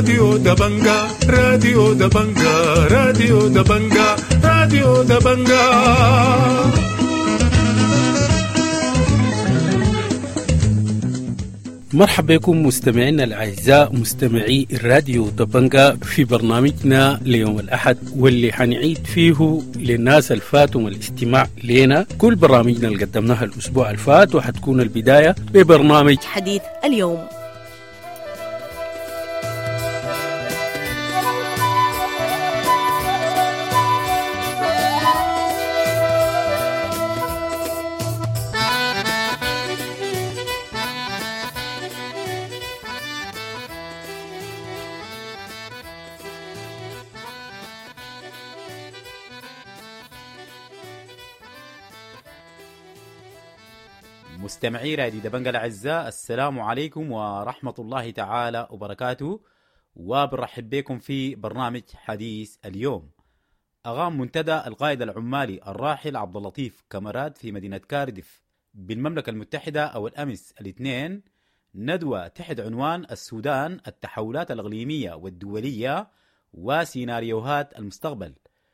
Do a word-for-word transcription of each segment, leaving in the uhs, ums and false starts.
راديو دبنجا راديو دبنجا راديو دبنجا راديو دبنجا. مرحبا بكم مستمعينا الأعزاء مستمعي الراديو دبنجا في برنامجنا ليوم الأحد، واللي حنعيد فيه للناس الفاتهم الاستماع لنا كل برامجنا اللي قدمناها الأسبوع الفات، وحتكون البداية ببرنامج حديث اليوم. مستمعي راديو دبنجا الأعزاء، السلام عليكم ورحمة الله تعالى وبركاته، وبرحب بكم في برنامج حديث اليوم. أقام منتدى القائد العمالي الراحل عبد اللطيف كامرات في مدينة كارديف بالمملكة المتحدة أول أمس الاثنين ندوة تحت عنوان السودان، التحولات الإقليمية والدولية وسيناريوهات المستقبل.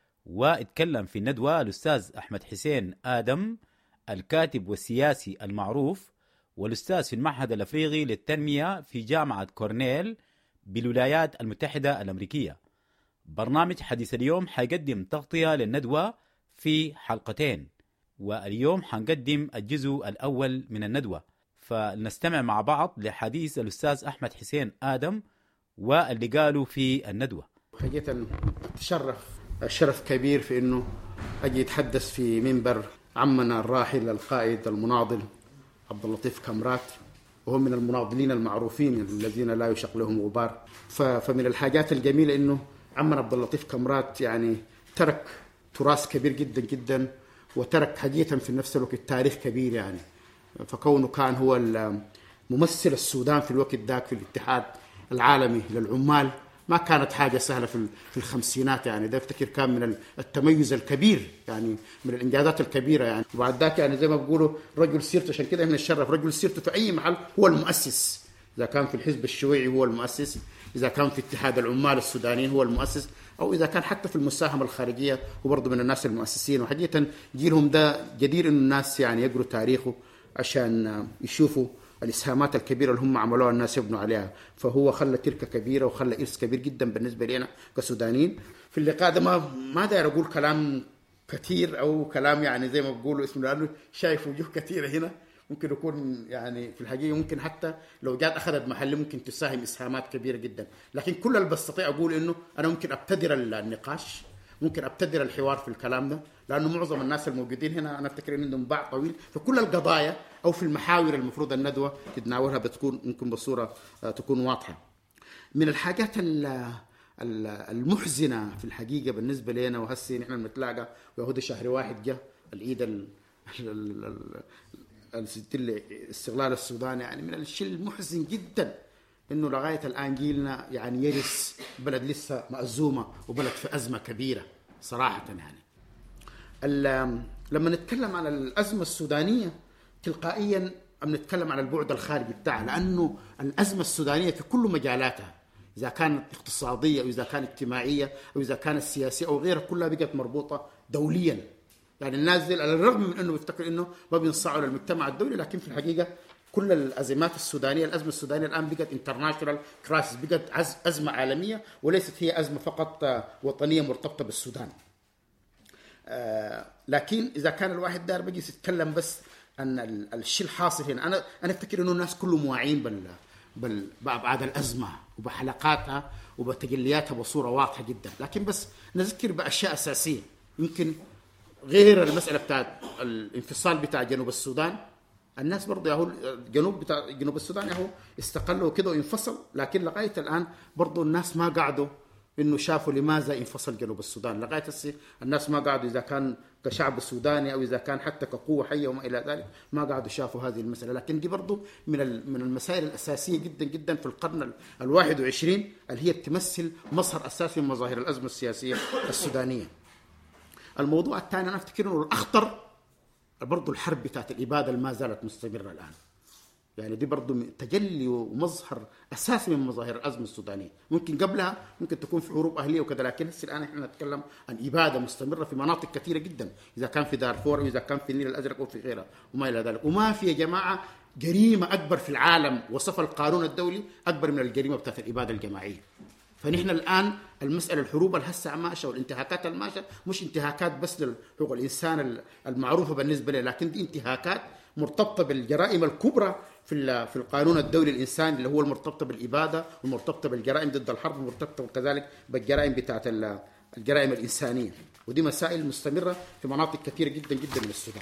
واتكلم في الندوة الأستاذ أحمد حسين آدم، الكاتب والسياسي المعروف والأستاذ في المعهد الأفريقي للتنمية في جامعة كورنيل بالولايات المتحدة الأمريكية. برنامج حديث اليوم حيقدم تغطية للندوة في حلقتين، واليوم حنقدم الجزء الأول من الندوة، فلنستمع مع بعض لحديث الأستاذ أحمد حسين آدم واللي قالوا في الندوة. حقيقة تشرف الشرف كبير في أنه أجي أتحدث في منبر عمنا الراحل القائد المناضل عبد اللطيف كامرات، وهم من المناضلين المعروفين الذين لا يشق لهم غبار. فمن الحاجات الجميلة إنه عمنا عبد اللطيف كامرات يعني ترك تراث كبير جدا جدا، وترك حقيقة في نفس الوقت تاريخ كبير يعني. فكونه كان هو ممثل السودان في الوقت ذاك في الاتحاد العالمي للعمال، ما كانت حاجة سهلة في في الخمسينات يعني. ده افتكر كان من التميز الكبير يعني، من الإنجازات الكبيرة يعني. وبعد ذاك يعني زي ما بيقولوا رجل سيرته، عشان كده من الشرف رجل سيرته في أي محل هو المؤسس. إذا كان في الحزب الشيوعي هو المؤسس، إذا كان في اتحاد العمال السودانيين هو المؤسس، أو إذا كان حتى في المساهمة الخارجية هو برضه من الناس المؤسسين. وحقيقة جيلهم ده جدير إنه الناس يعني يقروا تاريخه عشان يشوفوا الإسهامات الكبيرة اللي هم عملوها الناس يبنوا عليها. فهو خلى تركة كبيرة وخلى إرث كبير جدا بالنسبة لنا كسودانيين. في اللقاء ده ما ما داير أقول كلام كثير أو كلام يعني زي ما بقولوا اسمه، لأنه شايف وجوه كثيرة هنا ممكن يكون يعني في الحقيقة ممكن حتى لو جات أخذت محل ممكن تساهم إسهامات كبيرة جدا. لكن كل اللي بستطيع أقول إنه أنا ممكن أبتدر النقاش، ممكن أبتدر الحوار في الكلام ده، لأنه معظم الناس الموجودين هنا أنا أفتكر إن عندهم باع طويل في كل القضايا أو في المحاور المفروض الندوة تتناولها، بتكون ممكن بصورة تكون واضحة. من الحاجات المحزنة في الحقيقة بالنسبة لنا، وهسي نحن بنتلاقى ويهودي شهر واحد جاء العيد الاستقلال السوداني، يعني من الشيء المحزن جدا إنه لغاية الآن جيلنا يعني يرث بلد لسه مأزومة وبلد في أزمة كبيرة صراحة يعني. لما نتكلم عن الأزمة السودانية تلقائيا بنتكلم عن البعد الخارجي بتاعها، لأنه الأزمة السودانية في كل مجالاتها، إذا كانت اقتصادية أو إذا كانت اجتماعية أو إذا كانت سياسية أو غيرها، كلها بقت مربوطة دوليا. يعني الناس دي على الرغم من أنه بيفتكر أنه ما بينصاعوا للمجتمع الدولي، لكن في الحقيقة كل الأزمات السودانية، الأزمة السودانية الآن بقت international crisis، بقت أزمة عالمية وليست هي أزمة فقط وطنية مرتبطة بالسودان. آه لكن إذا كان الواحد دار بيجي يتكلم بس عن الشيء الحاصل هنا، أنا أنا أفتكر إنه الناس كلهم واعيين بال بال بأبعاد الأزمة وبحلقاتها وبتجلياتها بصورة واضحة جدا. لكن بس نذكر بأشياء أساسية، يمكن غير المسألة بتاعت الانفصال بتاع جنوب السودان. الناس برضه يهو الجنوب بتاع جنوب السودان يهو استقلوا كده وانفصل، لكن لغاية الآن برضه الناس ما قعدوا إنه شافوا لماذا انفصل جنوب السودان. لغاية السي الناس ما قعدوا إذا كان كشعب سوداني أو إذا كان حتى كقوة حية وما إلى ذلك، ما قعدوا شافوا هذه المسألة. لكن دي برضو من من المسائل الأساسية جدا جدا في القرن الواحد وعشرين، اللي هي تمثل مظهر أساسي من مظاهر الأزمة السياسية السودانية. الموضوع الثاني أنا أفتكر إنه الأخطر برضو الحرب بتاعت الإبادة اللي ما زالت مستمرة الآن. يعني دي برضو تجلي ومظهر أساسي من مظاهر الأزمة السودانية. ممكن قبلها ممكن تكون في حروب أهلية وكذا، لكن هسه الآن إحنا نتكلم عن إبادة مستمرة في مناطق كثيرة جدا، إذا كان في دارفور أو إذا كان في النيل الأزرق أو في غيرها وما إلى ذلك. وما في يا جماعة جريمة أكبر في العالم وصف القانون الدولي أكبر من الجريمة بتاعت الإبادة الجماعية. فنحن الآن المسألة الحروب الهسة ماشية والانتهاكات الماشية مش انتهاكات بس لحقوق الإنسان المعروفة بالنسبة له، لكن دي انتهاكات مرتبطة بالجرائم الكبرى في في القانون الدولي الإنساني اللي هو المرتبطة بالإبادة والمرتبطة بالجرائم ضد الحرب ومرتبطة كذلك بالجرائم بتاعت الجرائم الإنسانية. ودي مسائل مستمرة في مناطق كثيرة جدا جدا من السودان.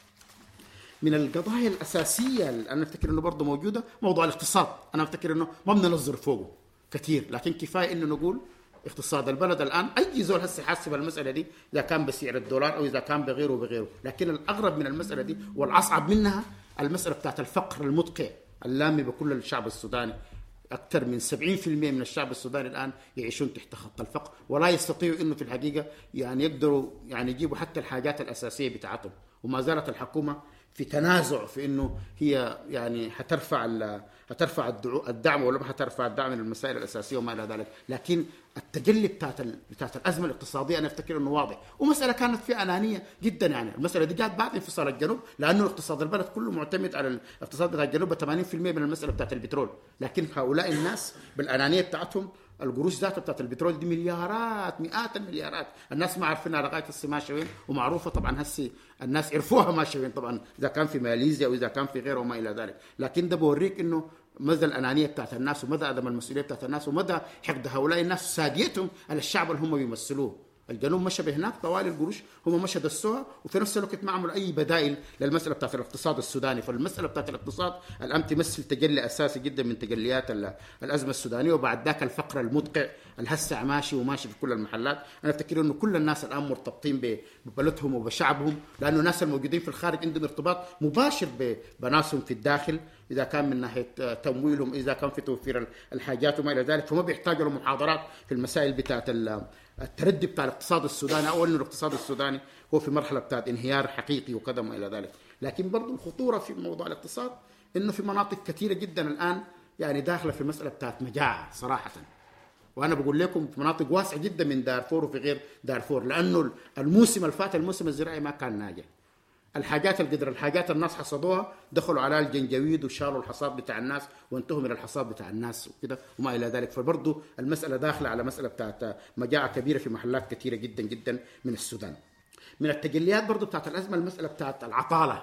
من القضايا الأساسية اللي أنا أفتكر إنه برضه موجودة موضوع الاقتصاد. أنا أفتكر إنه ما بننظر فوقه كثير، لكن كفاية إنه نقول اقتصاد البلد الآن أي زول هسه حاسب المسألة دي إذا كان بسعر الدولار أو إذا كان بغيره وبغيره. لكن الأغرب من المسألة دي والأصعب منها المسألة بتاعت الفقر المدقع اللامي بكل الشعب السوداني. أكثر من سبعين بالمئة من الشعب السوداني الآن يعيشون تحت خط الفقر، ولا يستطيعوا إنه في الحقيقة يعني يقدروا يعني يجيبوا حتى الحاجات الأساسية بتاعتهم. وما زالت الحكومة في تنازع في إنه هي يعني هترفع هترفع الدعم ولا ما هترفع الدعم من المسائل الأساسية وما إلى ذلك. لكن التجلي بتاعت بتاعت الأزمة الاقتصادية أنا أفتكر إنه واضح، ومسألة كانت فيها أنانية جدا. يعني المسألة دي جات بعد انفصال الجنوب، لأنه اقتصاد البلد كله معتمد على الاقتصاد بتاع الجنوب ثمانين بالمئة من المسألة بتاعت البترول. لكن هؤلاء الناس بالأنانية بتاعتهم القروش ذاتها بتاعت البترول دي مليارات مئات المليارات، الناس ما عارفينها لغايه هسه ماشيه وين، ومعروفه طبعا هسه الناس عرفوها ماشيه وين طبعا اذا كان في ماليزيا او اذا كان في غيره وما الى ذلك. لكن ده بوريك انه مدى الانانيه بتاعت الناس ومدى عدم المسؤوليه بتاعت الناس ومدى حقد هؤلاء الناس وساديتهم على الشعب اللي هم بيمثلوه. الجنوب مشى بهناك طوال القروش هم مشى دسوها، وفي نفس الوقت ما عملوا اي بدائل للمساله بتاعت الاقتصاد السوداني. فالمساله بتاعت الاقتصاد الان تمثل تجلي اساسي جدا من تجليات الازمه السودانيه. وبعد ذاك الفقر المدقع الهسع ماشي وماشي في كل المحلات. انا افتكر انه كل الناس الان مرتبطين ببلدهم وبشعبهم، لانه الناس الموجودين في الخارج عندهم ارتباط مباشر بناسهم في الداخل، اذا كان من ناحيه تمويلهم اذا كان في توفير الحاجات وما الى ذلك. فما بيحتاجوا لمحاضرات في المسائل بتاعت التردي بتاع الاقتصاد السوداني، او انه الاقتصاد السوداني هو في مرحله بتاعت انهيار حقيقي وكذا وما الى ذلك. لكن برضو الخطوره في موضوع الاقتصاد انه في مناطق كثيره جدا الان يعني داخله في مساله بتاعت مجاعه صراحه. وانا بقول لكم في مناطق واسعه جدا من دارفور وفي غير دارفور، لانه الموسم الفات الموسم الزراعي ما كان ناجح. الحاجات القدر الحاجات الناس حصدوها دخلوا على الجنجويد وشالوا الحصاد بتاع الناس وانتهوا من الحصاد بتاع الناس وكده وما الى ذلك. فبرضه المساله داخله على مساله بتاعت مجاعه كبيره في محلات كثيره جدا جدا من السودان. من التجليات برضه بتاعت الازمه المساله بتاعت العطاله.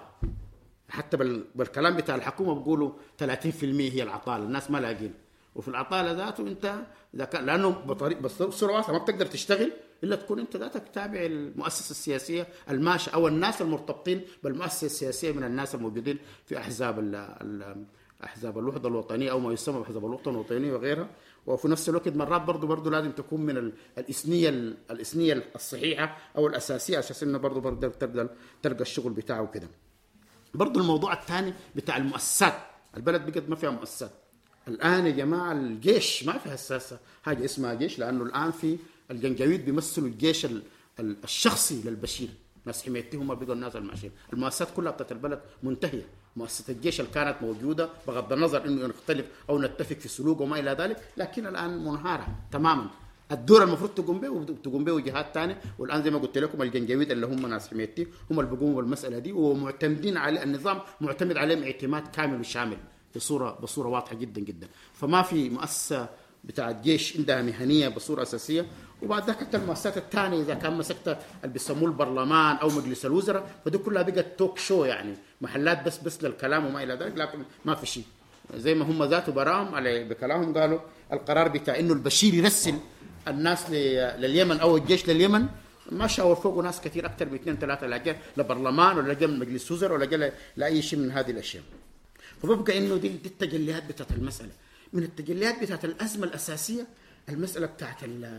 حتى بالكلام بتاع الحكومه بيقولوا ثلاثين بالمئة هي العطاله، الناس ما لاقين. وفي العطاله ذاته انت اذا كان لانه بطريق بصوره واسعه ما بتقدر تشتغل الا تكون انت ذاتك تابع المؤسسه السياسيه الماشيه او الناس المرتبطين بالمؤسسه السياسيه من الناس الموجودين في احزاب ال احزاب الوحده الوطنيه او ما يسمى باحزاب الوطن الوطنيه وغيرها. وفي نفس الوقت مرات برضه برضه لازم تكون من الاثنيه الاثنيه الصحيحه او الاساسيه اساس انه برضه برضه تقدر تلقى الشغل بتاعه كده. برضه الموضوع الثاني بتاع المؤسسات، البلد بقت ما فيها مؤسسات الان يا جماعه. الجيش ما في اساسا حاجه اسمها جيش، لانه الان في الجنجويد بيمثلوا الجيش الشخصي للبشير، ناس حمايتي هم بقوا الناس الماشيين. المؤسسات كلها بتاعت البلد منتهيه. مؤسسه الجيش اللي كانت موجوده بغض النظر انه نختلف او نتفق في سلوك وما الى ذلك، لكن الان منهاره تماما. الدور المفروض تقوم به وتقوم به جهات ثانيه. والان زي ما قلت لكم الجنجويد اللي هم ناس حمايتي هم اللي بيقوموا بالمساله دي، ومعتمدين على النظام معتمد عليهم اعتماد كامل وشامل بصوره بصوره واضحه جدا جدا. فما في مؤسسه بتاعت جيش عندها مهنيه بصوره اساسيه. وبعد ذاك حتى المؤسسات الثانيه اذا كان مسكت اللي بيسموه البرلمان او مجلس الوزراء فدي كلها بقت توك شو، يعني محلات بس بس للكلام وما الى ذلك، لكن ما في شيء. زي ما هم ذاته براهم على بكلامهم قالوا القرار بتاع انه البشير يرسل الناس لليمن او الجيش لليمن ما شاور فوقه ناس كثير اكثر من اثنين ثلاثه، لا لبرلمان ولا جا مجلس وزراء ولا جا لاي شيء من هذه الاشياء. فببقى انه دي, دي التجليات بتاعت المساله. من التجليات بتاعت الازمه الاساسيه المساله بتاعت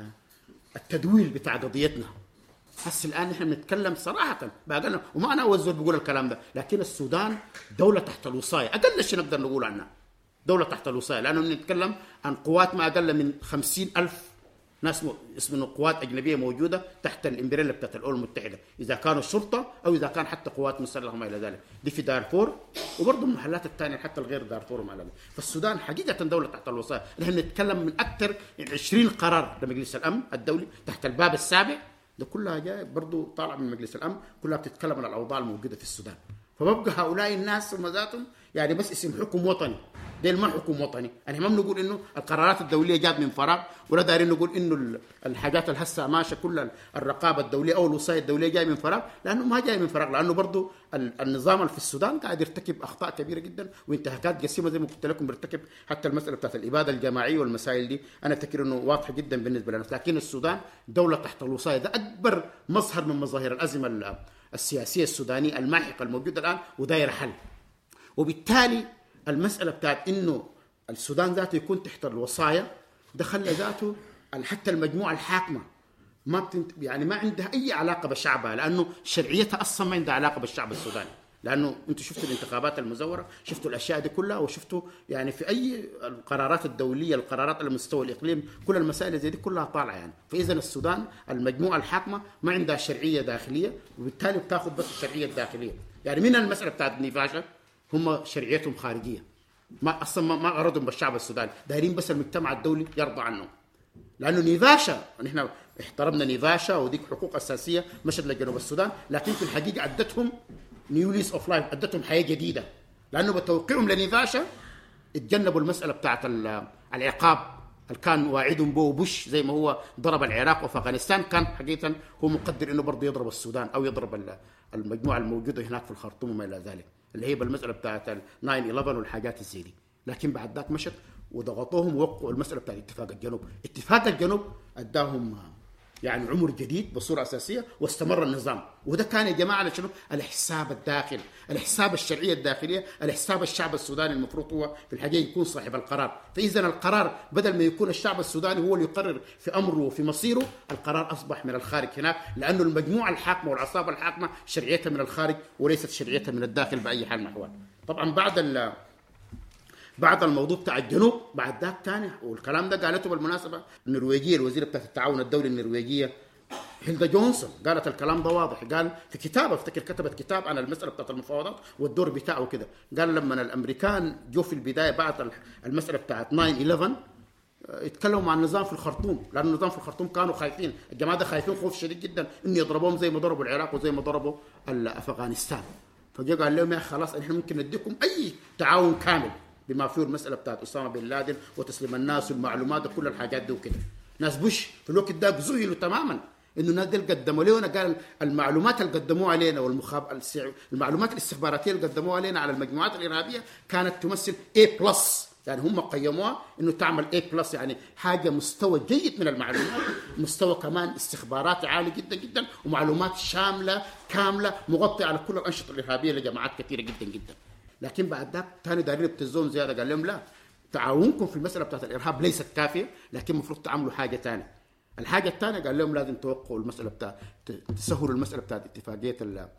التدويل بتاع قضيتنا. هسه الان احنا بنتكلم صراحه بقى، وما انا اول زول بقول الكلام ده، لكن السودان دوله تحت الوصايه، اقل شيء نقدر نقول عنها دوله تحت الوصايه، لانه بنتكلم عن قوات ما اقل من خمسين ألف ناس اسمه قوات اجنبيه موجوده تحت الامبريلا بتاعت الامم المتحده، اذا كانوا شرطه او اذا كان حتى قوات مسلحه وما الى ذلك. دي في دارفور وبرضه المحلات الثانيه حتى الغير دارفور مع الأمن. فالسودان حقيقه دوله تحت الوصايه. نحن نتكلم من اكثر من عشرين قرار لمجلس الامن الدولي تحت الباب السابع، ده كلها جاي برضه طالع من مجلس الامن، كلها بتتكلم عن الاوضاع الموجوده في السودان. فببقى هؤلاء الناس هم ذاتهم يعني بس اسم حكم وطني، ديل ما حكم وطني. يعني ما بنقول انه القرارات الدوليه جات من فراغ، ولا دايرين نقول انه الحاجات اللي هسه ماشيه كل الرقابه الدوليه او الوصايه الدوليه جايه من فراغ، لانه ما جاي من فراغ، لانه برضه النظام اللي في السودان قاعد يرتكب اخطاء كبيره جدا وانتهاكات جسيمه زي ما قلت لكم، بيرتكب حتى المساله بتاعت الاباده الجماعيه والمسائل دي انا افتكر انه واضحه جدا بالنسبه لنا. لكن السودان دوله تحت الوصايه، ده اكبر مظهر من مظاهر الازمه السياسيه السودانيه الماحقه الموجوده الان ودايره حل. وبالتالي المساله بتاعت انه السودان ذاته يكون تحت الوصايه ده خلى ذاته حتى المجموعه الحاكمه ما بتنت... يعني ما عندها اي علاقه بشعبها، لانه شرعيتها اصلا ما عندها علاقه بالشعب السوداني. لانه انتم شفتوا الانتخابات المزوره، شفتوا الاشياء دي كلها، وشفتوا يعني في اي القرارات الدوليه، القرارات على مستوى الاقليم، كل المسائل زي دي كلها طالعه يعني. فاذا السودان المجموعه الحاكمه ما عندها شرعيه داخليه، وبالتالي بتاخذ بس الشرعيه الداخليه. يعني من المساله بتاعت نيفاشا هم شرعيتهم خارجيه، ما اصلا ما غرضهم بالشعب السوداني، دايرين بس المجتمع الدولي يرضى عنه. لانه نيفاشا نحن احترمنا نيفاشا وديك حقوق اساسيه مشت لجنوب السودان، لكن في الحقيقه ادتهم نيو ليس اوف لايف، ادتهم حياه جديده، لانه بتوقيعهم لنيفاشا اتجنبوا المساله بتاعت العقاب اللي كان واعدهم به بوش، زي ما هو ضرب العراق وافغانستان، كان حقيقه هو مقدر انه برضه يضرب السودان او يضرب المجموعه الموجوده هناك في الخرطوم وما الى ذلك، اللي هي بالمساله بتاعت تسعة إحدى عشر والحاجات الزي دي. لكن بعد ذاك مشت وضغطوهم ووقعوا المساله بتاعت اتفاق الجنوب. اتفاق الجنوب اداهم يعني عمر جديد بصوره اساسيه، واستمر النظام. وده كان يا جماعه على شنو؟ الحساب الداخلي، الحساب الشرعيه الداخليه، الحساب الشعب السوداني المفروض هو في الحقيقه يكون صاحب القرار. فاذا القرار بدل ما يكون الشعب السوداني هو اللي يقرر في امره وفي مصيره، القرار اصبح من الخارج هناك، لانه المجموعه الحاكمه والعصابه الحاكمه شرعيتها من الخارج وليست شرعيتها من الداخل باي حال من الاحوال. طبعا بعد ال بعد الموضوع بتاع الجنوب بعد ذاك ثاني، والكلام ده قالته بالمناسبه النرويجيه الوزيره بتاعت التعاون الدولي النرويجيه هيلدا جونسون، قالت الكلام ده واضح. قال في كتاب افتكر كتبت كتاب عن المساله بتاعت المفاوضات والدور بتاعه كده. قال لما الامريكان جو في البدايه بعد المساله بتاعت تسعة إحدى عشر اتكلموا مع النظام في الخرطوم، لأن النظام في الخرطوم كانوا خايفين، الجماعه ده خايفين خوف شديد جدا انه يضربوهم زي ما ضربوا العراق وزي ما ضربوا افغانستان. فجاء قال لهم يا خلاص احنا ممكن نديكم اي تعاون كامل بما فيه المساله بتاعت اسامه بن لادن وتسليم الناس والمعلومات وكل الحاجات دي وكده. ناس بوش في الوقت ده ذهلوا تماما انه الناس دي قدموا لنا، قال المعلومات اللي قدموها علينا والمخاب المعلومات الاستخباراتيه اللي قدموها علينا على المجموعات الارهابيه كانت تمثل A بلس، يعني هم قيموها انه تعمل A بلس، يعني حاجه مستوى جيد من المعلومات، مستوى كمان استخباراتي عالي جدا جدا، ومعلومات شامله كامله مغطيه على كل الانشطه الارهابيه لجماعات كثيره جدا جدا. لكن بعد ذاك ثاني دارين يبتزون زياده، قال لهم لا، تعاونكم في المساله بتاعت الارهاب ليست كافيه، لكن المفروض تعملوا حاجه ثانيه. الحاجه الثانيه قال لهم لازم توقعوا المساله بتاع تسهلوا المساله بتاعت اتفاقيه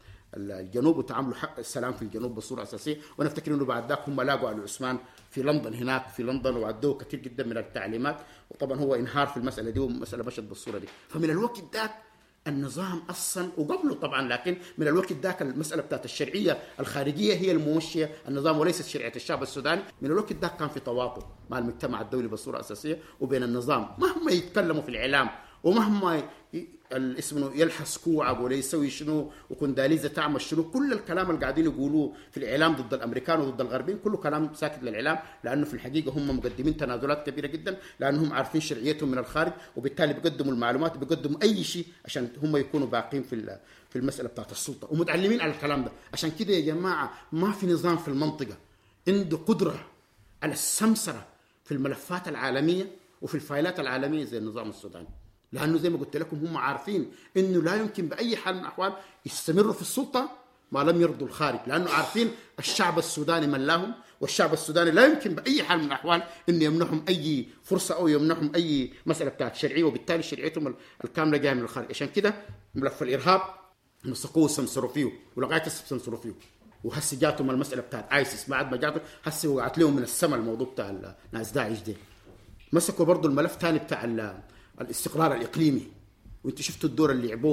الجنوب وتعاملوا حق السلام في الجنوب بصوره اساسيه. وانا افتكر انه بعد ذاك هم لاقوا على عثمان في لندن، هناك في لندن، وعدوه كثير جدا من التعليمات، وطبعا هو انهار في المساله دي ومساله مشت بالصوره دي. فمن الوقت ذاك النظام اصلا وقبله طبعا، لكن من الوقت ذاك المساله بتاعت الشرعيه الخارجيه هي الممشيه النظام وليست شريعه الشعب السوداني. من الوقت ذاك كان في تواطؤ مع المجتمع الدولي بصوره اساسيه وبين النظام، مهما يتكلموا في الاعلام ومهما اسمه يلحس كوعب ولا يسوي شنو وكنداليزه تعمل شنو، كل الكلام اللي قاعدين يقولوه في الاعلام ضد الامريكان وضد الغربيين كله كلام ساكت للاعلام، لانه في الحقيقه هم مقدمين تنازلات كبيره جدا، لانهم عارفين شرعيتهم من الخارج، وبالتالي بيقدموا المعلومات، بيقدموا اي شيء عشان هم يكونوا باقين في في المساله بتاعت السلطه ومتعلمين على الكلام ده. عشان كده يا جماعه ما في نظام في المنطقه عنده قدره على السمسره في الملفات العالميه وفي الفايلات العالميه زي النظام السوداني، لانه زي ما قلت لكم هم عارفين انه لا يمكن باي حال من الاحوال يستمروا في السلطه ما لم يرضوا الخارج، لانه عارفين الشعب السوداني ملاهم، والشعب السوداني لا يمكن باي حال من الاحوال انه يمنحهم اي فرصه او يمنحهم اي مساله بتاعت شرعيه، وبالتالي شرعيتهم الكامله جايه من الخارج. عشان كده ملف الارهاب مسكوه وسمسروا فيه ولغايه هسه سمسروا فيه، وهسه جاتهم المساله بتاعت ايسيس بعد ما جاتهم هسه وقعت لهم من السماء الموضوع بتاع ناس داعش دي. مسكوا برضه الملف ثاني بتاع الاستقرار الاقليمي، وانتم شفتوا الدور اللي لعبوه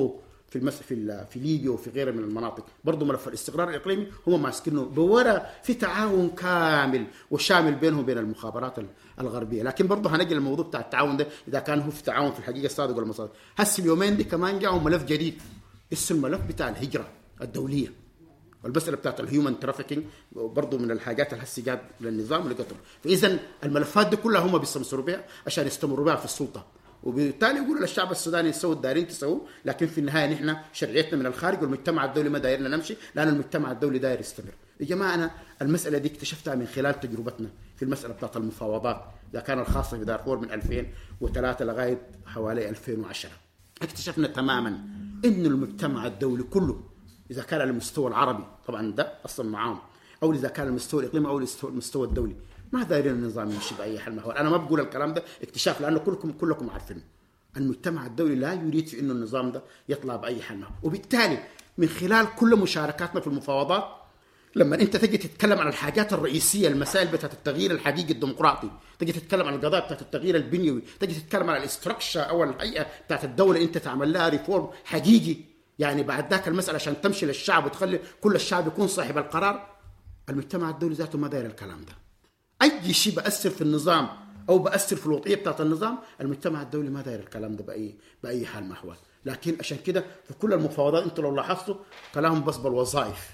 في المس في في ليبيا وفي غيرها من المناطق. برضه ملف الاستقرار الاقليمي هم ماسكينه بورا، في تعاون كامل وشامل بينهم وبين المخابرات الغربيه. لكن برضه هنجي للموضوع بتاع التعاون ده اذا كان هو في تعاون في الحقيقه الصادق ولا مصادق. هسه اليومين دي كمان جاءوا ملف جديد اسمه الملف بتاع الهجره الدوليه، والمساله بتاعت الهيومن ترافيكينج برضه من الحاجات اللي هسه جات للنظام اللي قتل. فاذا الملفات دي كلها هم بيستمروا بها عشان يستمروا بها في السلطه، وبالتالي يقولوا للشعب السوداني يسووا الدارين تسووا، لكن في النهايه نحن شرعيتنا من الخارج والمجتمع الدولي ما دايرنا نمشي، لان المجتمع الدولي داير يستمر. يا جماعه انا المساله دي اكتشفتها من خلال تجربتنا في المساله بتاعت المفاوضات اذا كان الخاصه في دارفور من ألفين وثلاثة لغايه حوالي ألفين وعشرة. اكتشفنا تماما ان المجتمع الدولي كله اذا كان على المستوى العربي طبعا ده اصلا معاهم، او اذا كان المستوى الاقليمي او المستوى الدولي ما دايرين النظام يمشي باي حال ما هو. انا ما بقول الكلام ده اكتشاف، لانه كلكم كلكم عارفين المجتمع الدولي لا يريد في انه النظام ده يطلع باي حال ما هو. وبالتالي من خلال كل مشاركاتنا في المفاوضات لما انت تجي تتكلم عن الحاجات الرئيسيه، المسائل بتاعت التغيير الحقيقي الديمقراطي، تجي تتكلم عن القضايا بتاعت التغيير البنيوي، تجي تتكلم عن الاستراكشر او الهيئه بتاعت الدوله انت تعمل لها ريفورم حقيقي، يعني بعد ذاك المساله عشان تمشي للشعب وتخلي كل الشعب يكون صاحب القرار. المجتمع الدولي ذاته ما داير الكلام ده. اي شيء بأثر في النظام او بأثر في الوضعيه بتاعت النظام، المجتمع الدولي ما داير الكلام ده باي باي حال ما هو. لكن عشان كده في كل المفاوضات انتوا لو لاحظتوا كلامهم بس بالوظائف،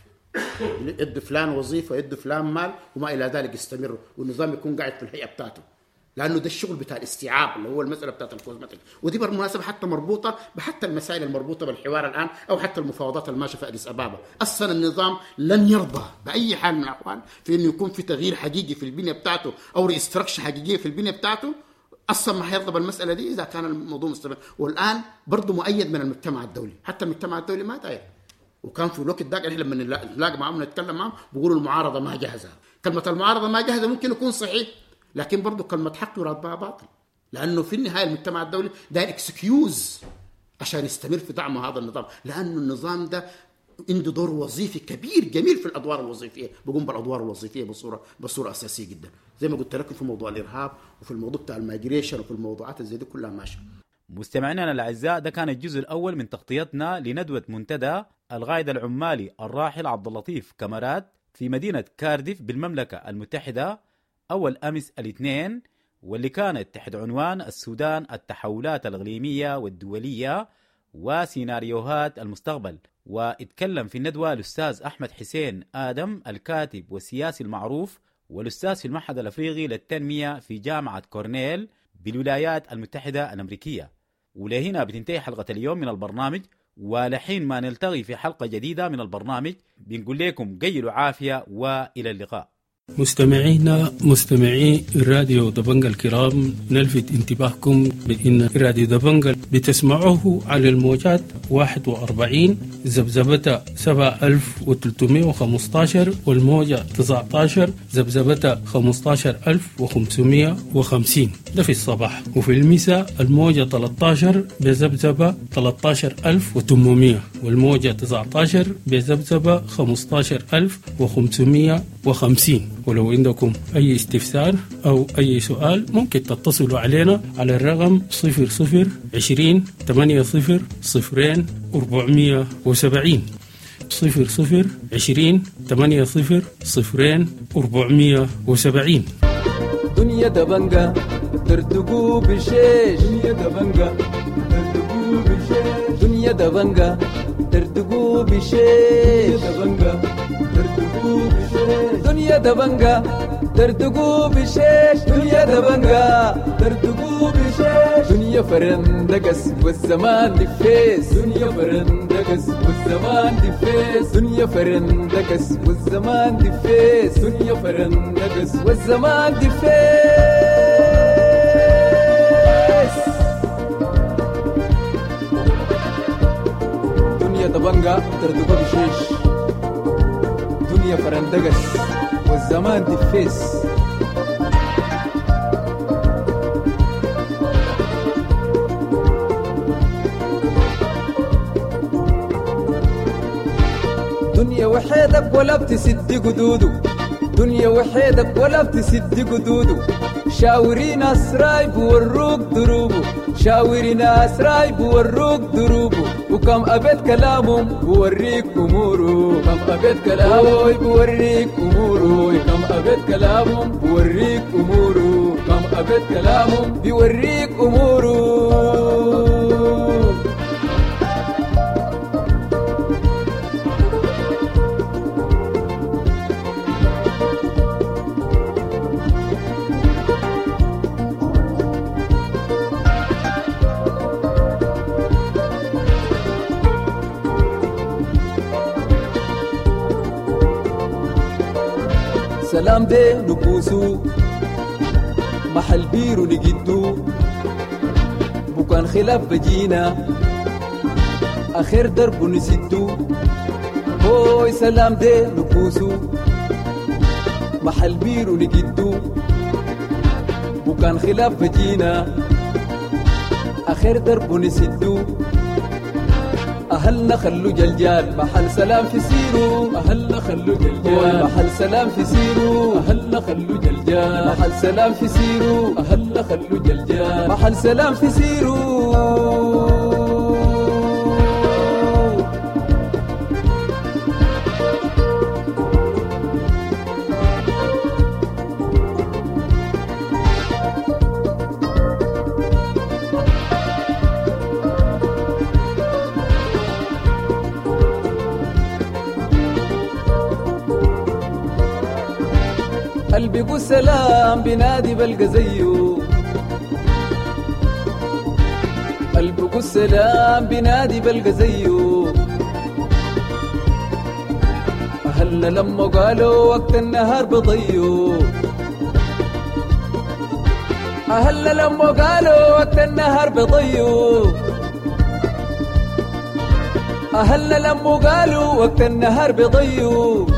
يد فلان وظيفه يد فلان مال وما الى ذلك يستمروا، والنظام يكون قاعد في الهيئه بتاعته، لانه ده الشغل بتاع الاستيعاب اللي هو المساله بتاعت الكوزمتيك. ودي بالمناسبه حتى مربوطه بحتى المسائل المربوطه بالحوار الان او حتى المفاوضات الماشيه في اديس ابابا. اصلا النظام لن يرضى باي حال من الاحوال في انه يكون في تغيير حقيقي في البنيه بتاعته او ريستراكشر حقيقيه في البنيه بتاعته. اصلا ما حيرضى بالمساله دي اذا كان الموضوع مستمر. والان برضه مؤيد من المجتمع الدولي، حتى المجتمع الدولي ما داير. وكان في الوقت ده احنا لما نلاقي معاهم نتكلم معاهم بيقولوا المعارضه ما جاهزه. كلمه المعارضه ما جاهزه ممكن يكون صحيح، لكن برضه كلمه حق يراد بها باطل، لانه في النهايه المجتمع الدولي داير اكسكيوز عشان يستمر في دعم هذا النظام، لانه النظام ده عنده دور وظيفي كبير جميل في الادوار الوظيفيه، بيقوم بالادوار الوظيفيه بصوره بصوره اساسيه جدا، زي ما قلت لكم في موضوع الارهاب وفي الموضوع بتاع المايجريشن وفي الموضوعات زي دي كلها ماشيه. مستمعينا الاعزاء، ده كان الجزء الاول من تغطيتنا لندوه منتدى القائد العمالي الراحل عبد اللطيف كامرات في مدينه كارديف بالمملكه المتحده اول امس الاثنين، واللي كانت تحت عنوان السودان التحولات الاقليميه والدوليه وسيناريوهات المستقبل. واتكلم في الندوه الاستاذ احمد حسين ادم الكاتب والسياسي المعروف والاستاذ في المعهد الافريقي للتنميه في جامعه كورنيل بالولايات المتحده الامريكيه. ولهنا بتنتهي حلقه اليوم من البرنامج، ولحين ما نلتقي في حلقه جديده من البرنامج بنقول لكم قيلوا عافيه والى اللقاء. مستمعينا مستمعي الراديو دبنجة الكرام، نلفت انتباهكم بأن راديو دبنجة بتسمعوه على الموجات واحد وأربعين زبزبة سبعة آلاف وثلاثمائة وخمسة عشر والموجة تسعة عشر زبزبة خمسة عشر ألف وخمسمائة وخمسين، ده في الصباح. وفي المساء الموجة ثلاثة عشر بزبزبة ثلاثة عشر ألف وثمانمائة والموجة تسعة عشر بزبزبة خمسة عشر ألف وخمسمائة وخمسين. ولو عندكم أي استفسار أو أي سؤال ممكن تتصلوا علينا على الرقم صفر صفر عشرين ثمانية صفر صفرين أربعمائة وسبعين صفر صفر عشرين ثمانية صفر صفرين أربعمائة وسبعين. دنيا دبنجة ترتقو بشيش، دنيا دبنجة ترتقو بشيش، دنيا دبنجة ترتقو بشيش، دبنجة ترتقو بشيش، دنيا دبنجة ترتقو بشيش، دنيا دبنجة ترتقو بشيش، دنيا فرندقس والزمان دفيس، دنيا فرندقس والزمان دفيس، دنيا فرندقس والزمان دفيس، دنيا فرندقس والزمان دفيس. دنيا دبنجة ترتقو بشيش، دنيا فرندقس والزمان دفيس. دنيا وحيدك ولا بتسد قدودو، دنيا وحيدك ولا بتسد قدودو، شاوري ناس رايب وروك دروبو، شاوري ناس رايب وروك دروبو، وكم أبد كلامهم بوريك أموره كم أبد كلامهم بوريك أموره كم أبد كلامهم بوريك أموره كم أبد كلامهم بوريك أموره. سلام ده نبوسو محل بيرو نجدو بكان خلاف بجينا آخر درب نسدو هوي سلام ده نبوسو محل بيرو نجدو بكان خلاف بجينا آخر درب نسدو أهلنا خلو جلجال محل سلام في سيرو أهلنا خلو جلجال محل سلام في سيرو أهلنا خلو جلجال محل سلام في سيرو أهلنا خلو جلجال محل سلام في سيرو. قلبي قول سلام بنادي بلقى زيه قلبي قول سلام بنادي بلقى زيه أهلنا لما قالوا وقت النهار بضيه أهلنا لما قالوا وقت النهار بضيه أهلنا لما قالوا وقت النهار بضيه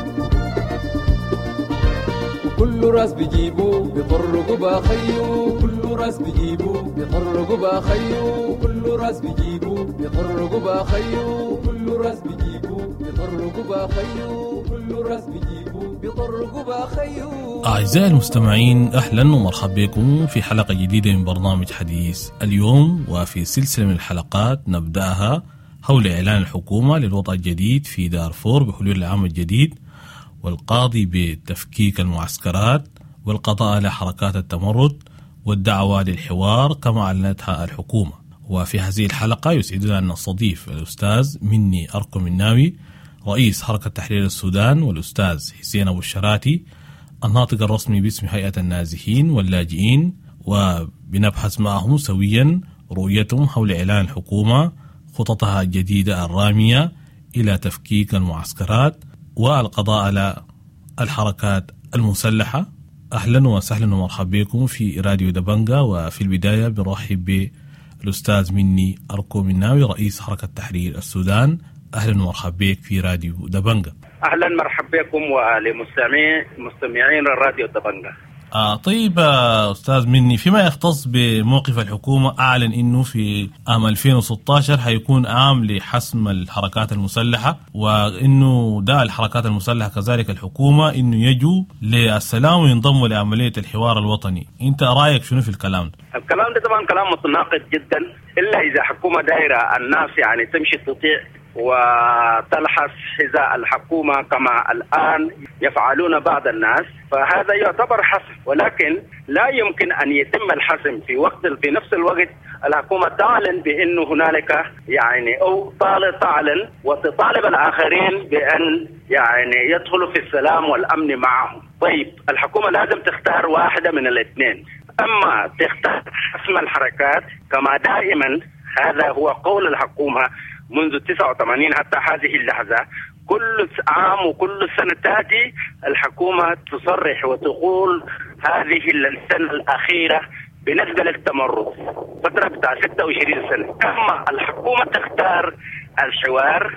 كل راس بيجيبوا بيطرقوا باخيو كل راس بيجيبوا بيطرقوا باخيو كل راس بيجيبوا بيطرقوا باخيو كل راس بيجيبوا بيطرقوا باخيو كل راس بيجيبوا بيطرقوا باخيو. أعزائي المستمعين، أهلا ومرحبا بكم في حلقة جديدة من برنامج حديث اليوم، وفي سلسلة من الحلقات نبدأها حول إعلان الحكومة للوضع الجديد في دارفور بحلول العام الجديد، والقاضي بتفكيك المعسكرات، والقضاء على حركات التمرد، والدعوة للحوار كما أعلنتها الحكومة. وفي هذه الحلقة يسعدنا أن نستضيف الأستاذ مني أركو مناوي رئيس حركة تحرير السودان، والأستاذ حسين أبو الشراتي الناطق الرسمي باسم هيئة النازحين واللاجئين، وبنبحث معهم سويا رؤيتهم حول إعلان الحكومة خططها الجديدة الرامية إلى تفكيك المعسكرات والقضاء على الحركات المسلحة. أهلا وسهلا ومرحبا بكم في راديو دبنجا. وفي البداية بنرحب بالأستاذ مني أركو مناوي رئيس حركة تحرير السودان. أهلا ومرحبا بك في راديو دبنجا. أهلا مرحبا بكم ولمستمعين مستمعين الراديو دبنجا. آه طيب أستاذ مني، فيما يختص بموقف الحكومة، أعلن إنه في عام ألفين وستة عشر هيكون عام لحسم الحركات المسلحة، وإنه دعا الحركات المسلحة كذلك الحكومة إنه يجوا للسلام وينضموا لعملية الحوار الوطني. أنت رأيك شنو في الكلام ده؟ الكلام ده طبعا كلام متناقض جدا، إلا إذا حكومة دائرة الناس يعني تمشي تطيع وتلحس حذاء الحكومة كما الآن يفعلون بعض الناس، فهذا يعتبر حسم. ولكن لا يمكن أن يتم الحسم في وقت في نفس الوقت الحكومة تعلن بأنه هنالك يعني أو طالب تعلن وتطالب الآخرين بأن يعني يدخلوا في السلام والأمن معهم. طيب الحكومة لازم تختار واحدة من الاثنين، أما تختار حسم الحركات كما دائما هذا هو قول الحكومة منذ تسعة وثمانين حتى هذه اللحظة، كل عام وكل سنة تأتي الحكومة تصرح وتقول هذه السنة الأخيرة بالنسبة للتمرد فترة بتاع ستة وعشرين سنة. أما الحكومة تختار الحوار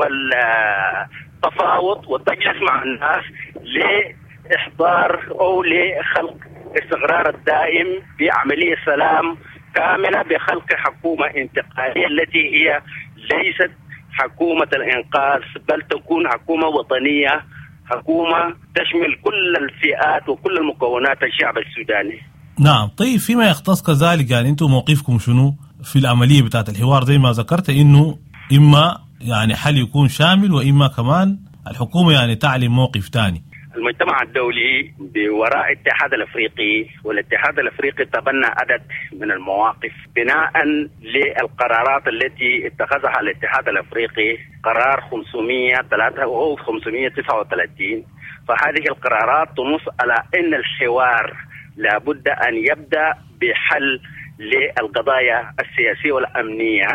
والتفاوض وتجلس مع الناس لإحضار أو لخلق استقرار الدائم بعملية سلام كاملة بخلق حكومة انتقالية التي هي ليست حكومة الإنقاذ، بل تكون حكومة وطنية، حكومة تشمل كل الفئات وكل المكونات الشعب السوداني. نعم. طيب فيما يختص كذلك يعني أنتم موقفكم شنو في العملية بتاعت الحوار؟ زي ما ذكرت إنه إما يعني حل يكون شامل، وإما كمان الحكومة يعني تعلن موقف تاني. المجتمع الدولي بوراء الاتحاد الافريقي، والاتحاد الافريقي تبنى عدد من المواقف بناء للقرارات التي اتخذها الاتحاد الافريقي، قرار خمسمائة وتسعة وثلاثين. فهذه القرارات تنص على ان الحوار لابد ان يبدا بحل للقضايا السياسيه والامنيه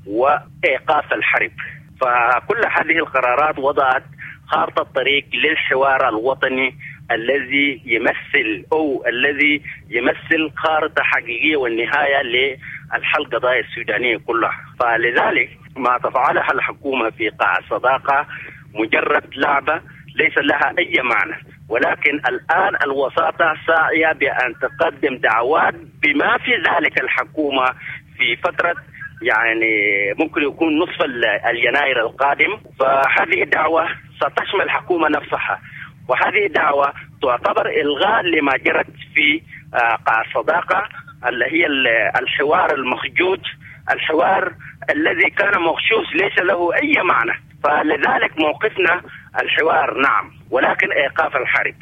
وايقاف الحرب. فكل هذه القرارات وضعت خارطة الطريق للحوار الوطني الذي يمثل أو الذي يمثل خارطة حقيقية والنهاية للحل القضايا السودانية كلها. فلذلك ما تفعلها الحكومة في قاع الصداقة مجرد لعبة ليس لها أي معنى، ولكن الآن الوساطة ساعية بأن تقدم دعوات بما في ذلك الحكومة في فترة يعني ممكن يكون نصف اليناير القادم. فهذه الدعوة ستشمل الحكومة نفسها، وهذه الدعوة تعتبر إلغاء لما جرت في قاع الصداقة اللي هي الحوار المخجوج، الحوار الذي كان مغشوش ليس له أي معنى. فلذلك موقفنا الحوار نعم، ولكن إيقاف الحرب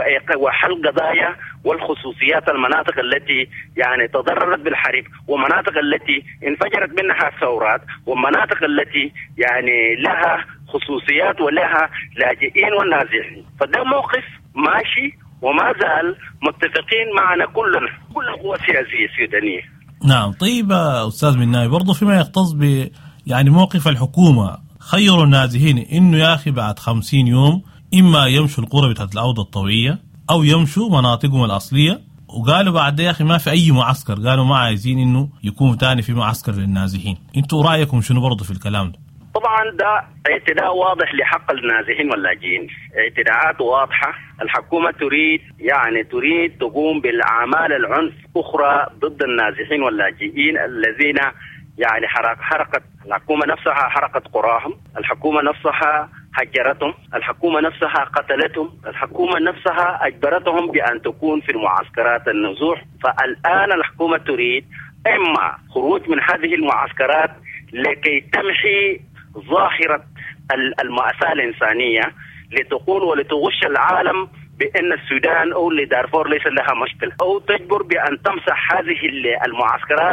وحل قضايا والخصوصيات المناطق التي يعني تضررت بالحرب، ومناطق التي انفجرت منها الثورات، ومناطق التي يعني لها خصوصيات ولها لاجئين والنازحين. فده موقف ماشي وما زال متفقين معنا كلنا، كل القوى السياسية السودانية. نعم. طيب أستاذ مناي، برضو فيما يختص ب يعني موقف الحكومة، خيروا النازحين إنه يا أخي بعد خمسين يوم إما يمشوا القرى بتاعت العودة الطوعية أو يمشوا مناطقهم الأصلية، وقالوا بعد يا أخي ما في أي معسكر، قالوا ما عايزين إنه يكون تاني في معسكر للنازحين. أنتوا رأيكم شنو برضو في الكلام ده؟ طبعا ده اعتداء واضح لحق النازحين واللاجئين، اعتداءات واضحة. الحكومة تريد يعني تريد تقوم بالأعمال العنف أخرى ضد النازحين واللاجئين الذين يعني حرقت الحكومة نفسها، حرقت قراهم، الحكومة نفسها هجرتهم، الحكومة نفسها قتلتهم، الحكومة نفسها أجبرتهم بأن تكون في المعسكرات النزوح. فالآن الحكومة تريد إما خروج من هذه المعسكرات لكي تمحي ظاهرة المأساة الإنسانية، لتقول ولتغش العالم بأن السودان أو لدارفور ليس لها مشكلة، أو تجبر بأن تمسح هذه المعسكرات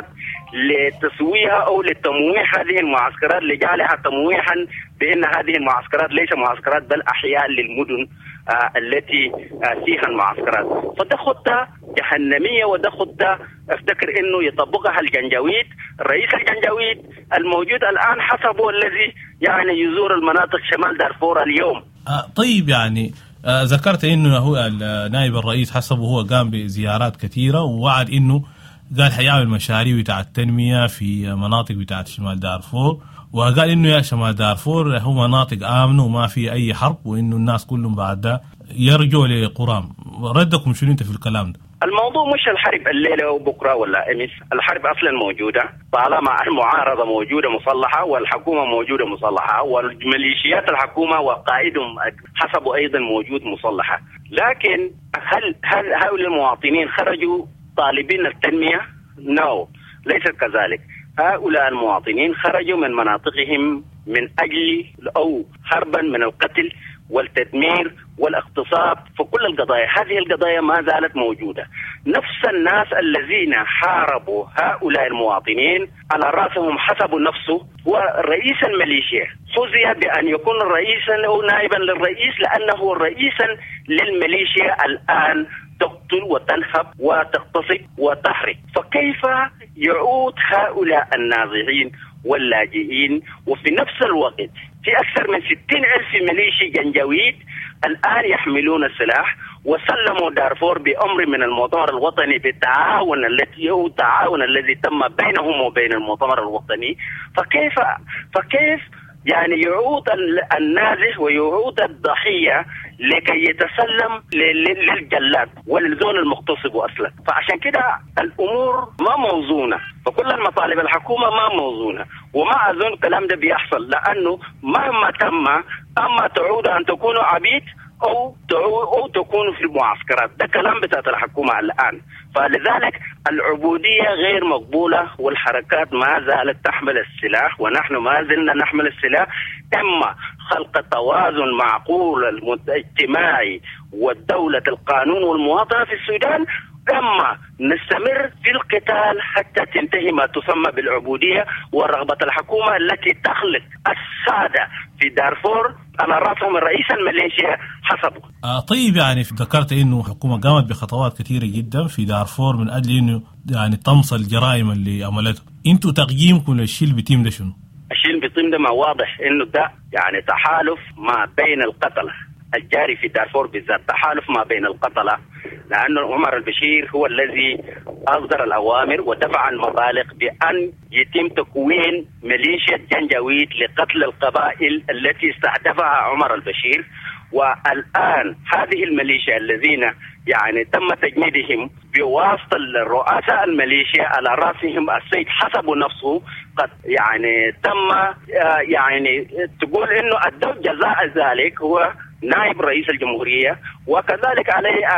لتسويها أو لتمويح هذه المعسكرات، لجعلها تمويحا بأن هذه المعسكرات ليس معسكرات بل أحياء للمدن آه التي آه فيها المعسكرات. فده خطة جهنمية، وده خطة افتكر انه يطبقها الجنجويد، الرئيس الجنجويد الموجود الآن حسبه الذي يعني يزور المناطق شمال دارفور اليوم. آه طيب يعني آه ذكرت انه هو نائب الرئيس حسبه هو قام بزيارات كثيرة، ووعد انه قال حيعمل مشاريع بتاع التنمية في مناطق بتاعة شمال دارفور، وقال انه يا شمال دارفور هو مناطق آمنة وما في اي حرب، وانه الناس كلهم بعد ده يرجعوا لقرام. ردكم شنو انت في الكلام ده؟ الموضوع مش الحرب الليلة وبكرة ولا امس، الحرب اصلا موجودة طالما المعارضة موجودة مصلحة والحكومة موجودة مصلحة، والميليشيات الحكومة وقائدهم حسب ايضا موجود مصلحة. لكن هل هل هؤلاء المواطنين خرجوا طالبين التنمية؟ نو، ليست كذلك. هؤلاء المواطنين خرجوا من مناطقهم من أجل أو هربا من القتل والتدمير والاغتصاب. فكل القضايا هذه القضايا ما زالت موجودة. نفس الناس الذين حاربوا هؤلاء المواطنين على رأسهم حسبوا نفسه ورئيس الميليشيا، فوزي بأن يكون رئيسا أو نائبا للرئيس لأنه رئيسا للميليشيا الآن تقتل وتنهب وتغتصب وتحرق. فكيف يعود هؤلاء النازحين واللاجئين وفي نفس الوقت في أكثر من ستين ألف ميليشي جنجويد الآن يحملون السلاح وسلموا دارفور بأمر من المؤتمر الوطني بالتعاون التي هو التعاون الذي تم بينهم وبين المؤتمر الوطني. فكيف فكيف يعني يعود النازح ويعود الضحية لكي يتسلم للجلاد وللزون المغتصب أصلا؟ فعشان كده الأمور ما موزونة، فكل المطالب الحكومة ما موزونة، وما أظن الكلام ده بيحصل، لأنه مهما تم أما تعود أن تكونوا عبيد أو أو تكونوا في المعسكرات. ده كلام بتاعت الحكومة الآن. فلذلك العبودية غير مقبولة، والحركات ما زالت تحمل السلاح ونحن ما زلنا نحمل السلاح. إما خلق توازن معقول الاجتماعي والدولة القانون والمواطنة في السودان، إما نستمر في القتال حتى تنتهي ما تسمى بالعبودية ورغبة الحكومة التي تخلق السادة في دارفور على رأسهم الرئيس الميليشيا حسبه. آه طيب، يعني ذكرت إنه الحكومة قامت بخطوات كثيرة جدا في دارفور من أجل إنه يعني طمس الجرائم اللي عملته. أنتوا تقييمكم للشيء اللي بيتم ده شنو؟ الشيء اللي بيتم ده ما واضح إنه ده يعني تحالف ما بين القتلة الجاري في دارفور بالذات، تحالف ما بين القتلة، لأن عمر البشير هو الذي أصدر الأوامر ودفع المبالغ بأن يتم تكوين ميليشيا جنجويد لقتل القبائل التي استهدفها عمر البشير. والآن هذه الميليشيا الذين يعني تم تجنيدهم بواسطة رؤساء الميليشيا على رأسهم السيد حسب نفسه، قد يعني تم يعني تقول إنه أدوا جزاء ذلك هو نائب رئيس الجمهورية، وكذلك عليه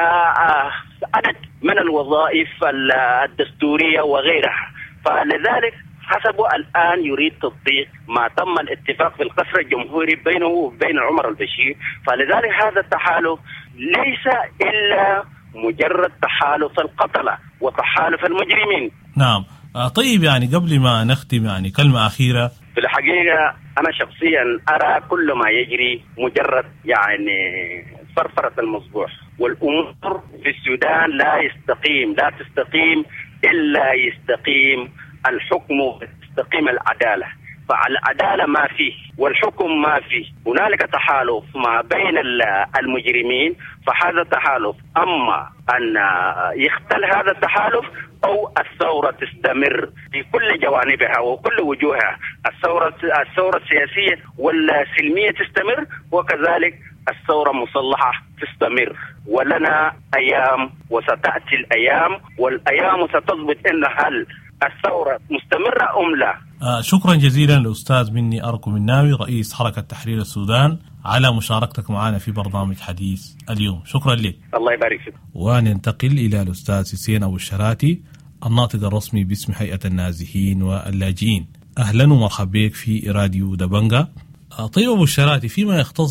عدد من الوظائف الدستورية وغيرها. فلذلك حسب الآن يريد تطبيق ما تم الاتفاق في القصر الجمهوري بينه وبين عمر البشير. فلذلك هذا التحالف ليس إلا مجرد تحالف القتلة وتحالف المجرمين. نعم. آه طيب، يعني قبل ما نختم يعني كلمة أخيرة. في الحقيقة أنا شخصيا أرى كل ما يجري مجرد يعني فرفرة المصبوح، والأمور في السودان لا يستقيم لا تستقيم إلا يستقيم الحكم وتستقيم العدالة. فالعدالة ما فيه والحكم ما فيه، هنالك تحالف ما بين المجرمين. فهذا التحالف أما أن يختل هذا التحالف أو الثورة تستمر في كل جوانبها وكل وجوهها. الثورة الثورة السياسية والسلمية تستمر، وكذلك الثورة المسلحة تستمر. ولنا أيام وستأتي الأيام، والأيام ستثبت إن هل الثورة مستمرة أم لا. آه شكرا جزيلا لأستاذ مني أركو مناوي رئيس حركة تحرير السودان على مشاركتك معنا في برنامج حديث اليوم. شكرا لك. الله يبارك فيك. وننتقل إلى الأستاذ حسين أبو الشراتي الناطق الرسمي باسم هيئة النازحين واللاجئين. أهلا ومرحبا بك في راديو دبنجا. آه طيب أبو الشراتي، فيما يختص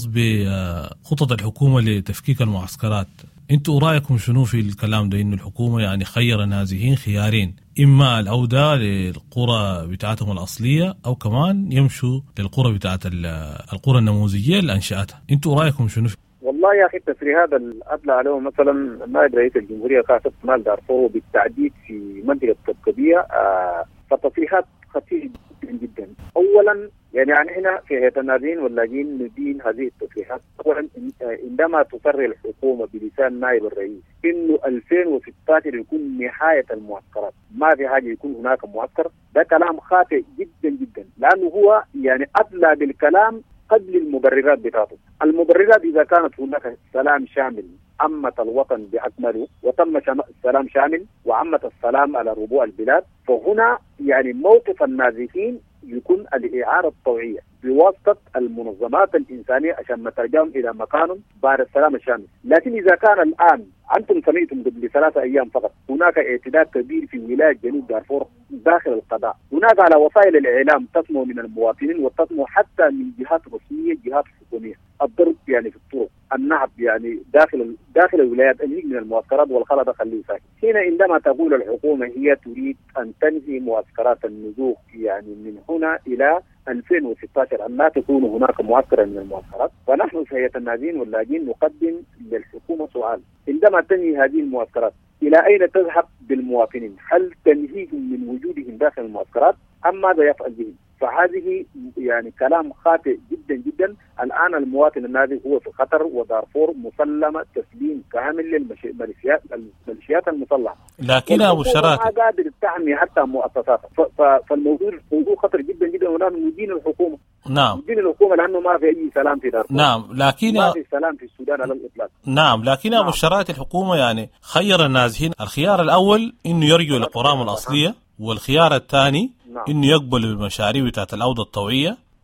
بخطط الحكومة لتفكيك المعسكرات، انتوا رأيكم شنو في الكلام ده؟ إنه الحكومة يعني خير النازحين خيارين، إما العودة للقرى بتاعتهم الأصلية أو كمان يمشوا للقرى بتاعت القرى النموذجية اللي أنشأتها. انتوا رأيكم شنو؟ والله يا أخي التسريحات اللي أدلى عليهم مثلا نائب رئيس الجمهورية كاسب مال دارفور بالتعديد في منطقة طبقبية، آه فالتصريحات خطيرة جدا جدا. أولا يعني يعني احنا في هيئة النازحين واللاجئين ندين هذه التصريحات. اولا عندما تصرح الحكومه بلسان نائب الرئيس انه ألفين وستة عشر يكون نهايه المعسكرات، ما في حاجه يكون هناك معسكر، ده كلام خاطئ جدا جدا، لانه هو يعني ادلى بالكلام قبل المبررات بتاعته. المبررات اذا كانت هناك سلام شامل عمت الوطن باكمله وتم سلام شامل وعمت السلام على ربوع البلاد، فهنا يعني موقف النازحين يكون الإعارة الطوعية بواسطة المنظمات الإنسانية عشان نترجم إلى مكان بعد السلام الشامل. لكن إذا كان الآن أنتم سمعتم قبل ثلاثة أيام فقط هناك اعتداء كبير في ولاية جنوب دارفور داخل القضاء، هناك على وسائل الإعلام تسمع من المواطنين وتسمع حتى من جهات رسمية جهات حكومية الضرب يعني في الطرق، النهب يعني داخل داخل الولايات النيج من المعسكرات والخلطة خليه ساكت. هنا عندما تقول الحكومة هي تريد أن تنهي معسكرات النزوح يعني من هنا إلى ألفين وستة عشر أن لا تكون هناك معسكر من المعسكرات، ونحن في هيئة النازحين واللاجئين نقدم للحكومة سؤال: عندما تنهي هذه المعسكرات إلى أين تذهب بالمواطنين؟ هل تنهيهم من وجودهم داخل المعسكرات أم ماذا يفعل بهم؟ فهذه يعني كلام خاطئ جدا جدا. الآن المواطن النازح هو في خطر، ودارفور مسلمة تسليم كامل للميليشيات الميليشيات المسلحة. لكن أبو الشراتي ما قادر تحمي حتى مؤسساتها، فالموضوع موضوع خطر جدا جدا، ونحن ندين الحكومة. نعم ندين الحكومة لأنه ما في أي سلام في دارفور. نعم لكن ما في سلام في السودان على الإطلاق. نعم لكن نعم. أبو الشراتي الحكومة يعني خير النازحين، الخيار الأول إنه يرجعوا لقراهم الأصلية، والخيار الثاني نعم. إنه يقبلوا المشاريع بتاعت العودة الطوعية. أولا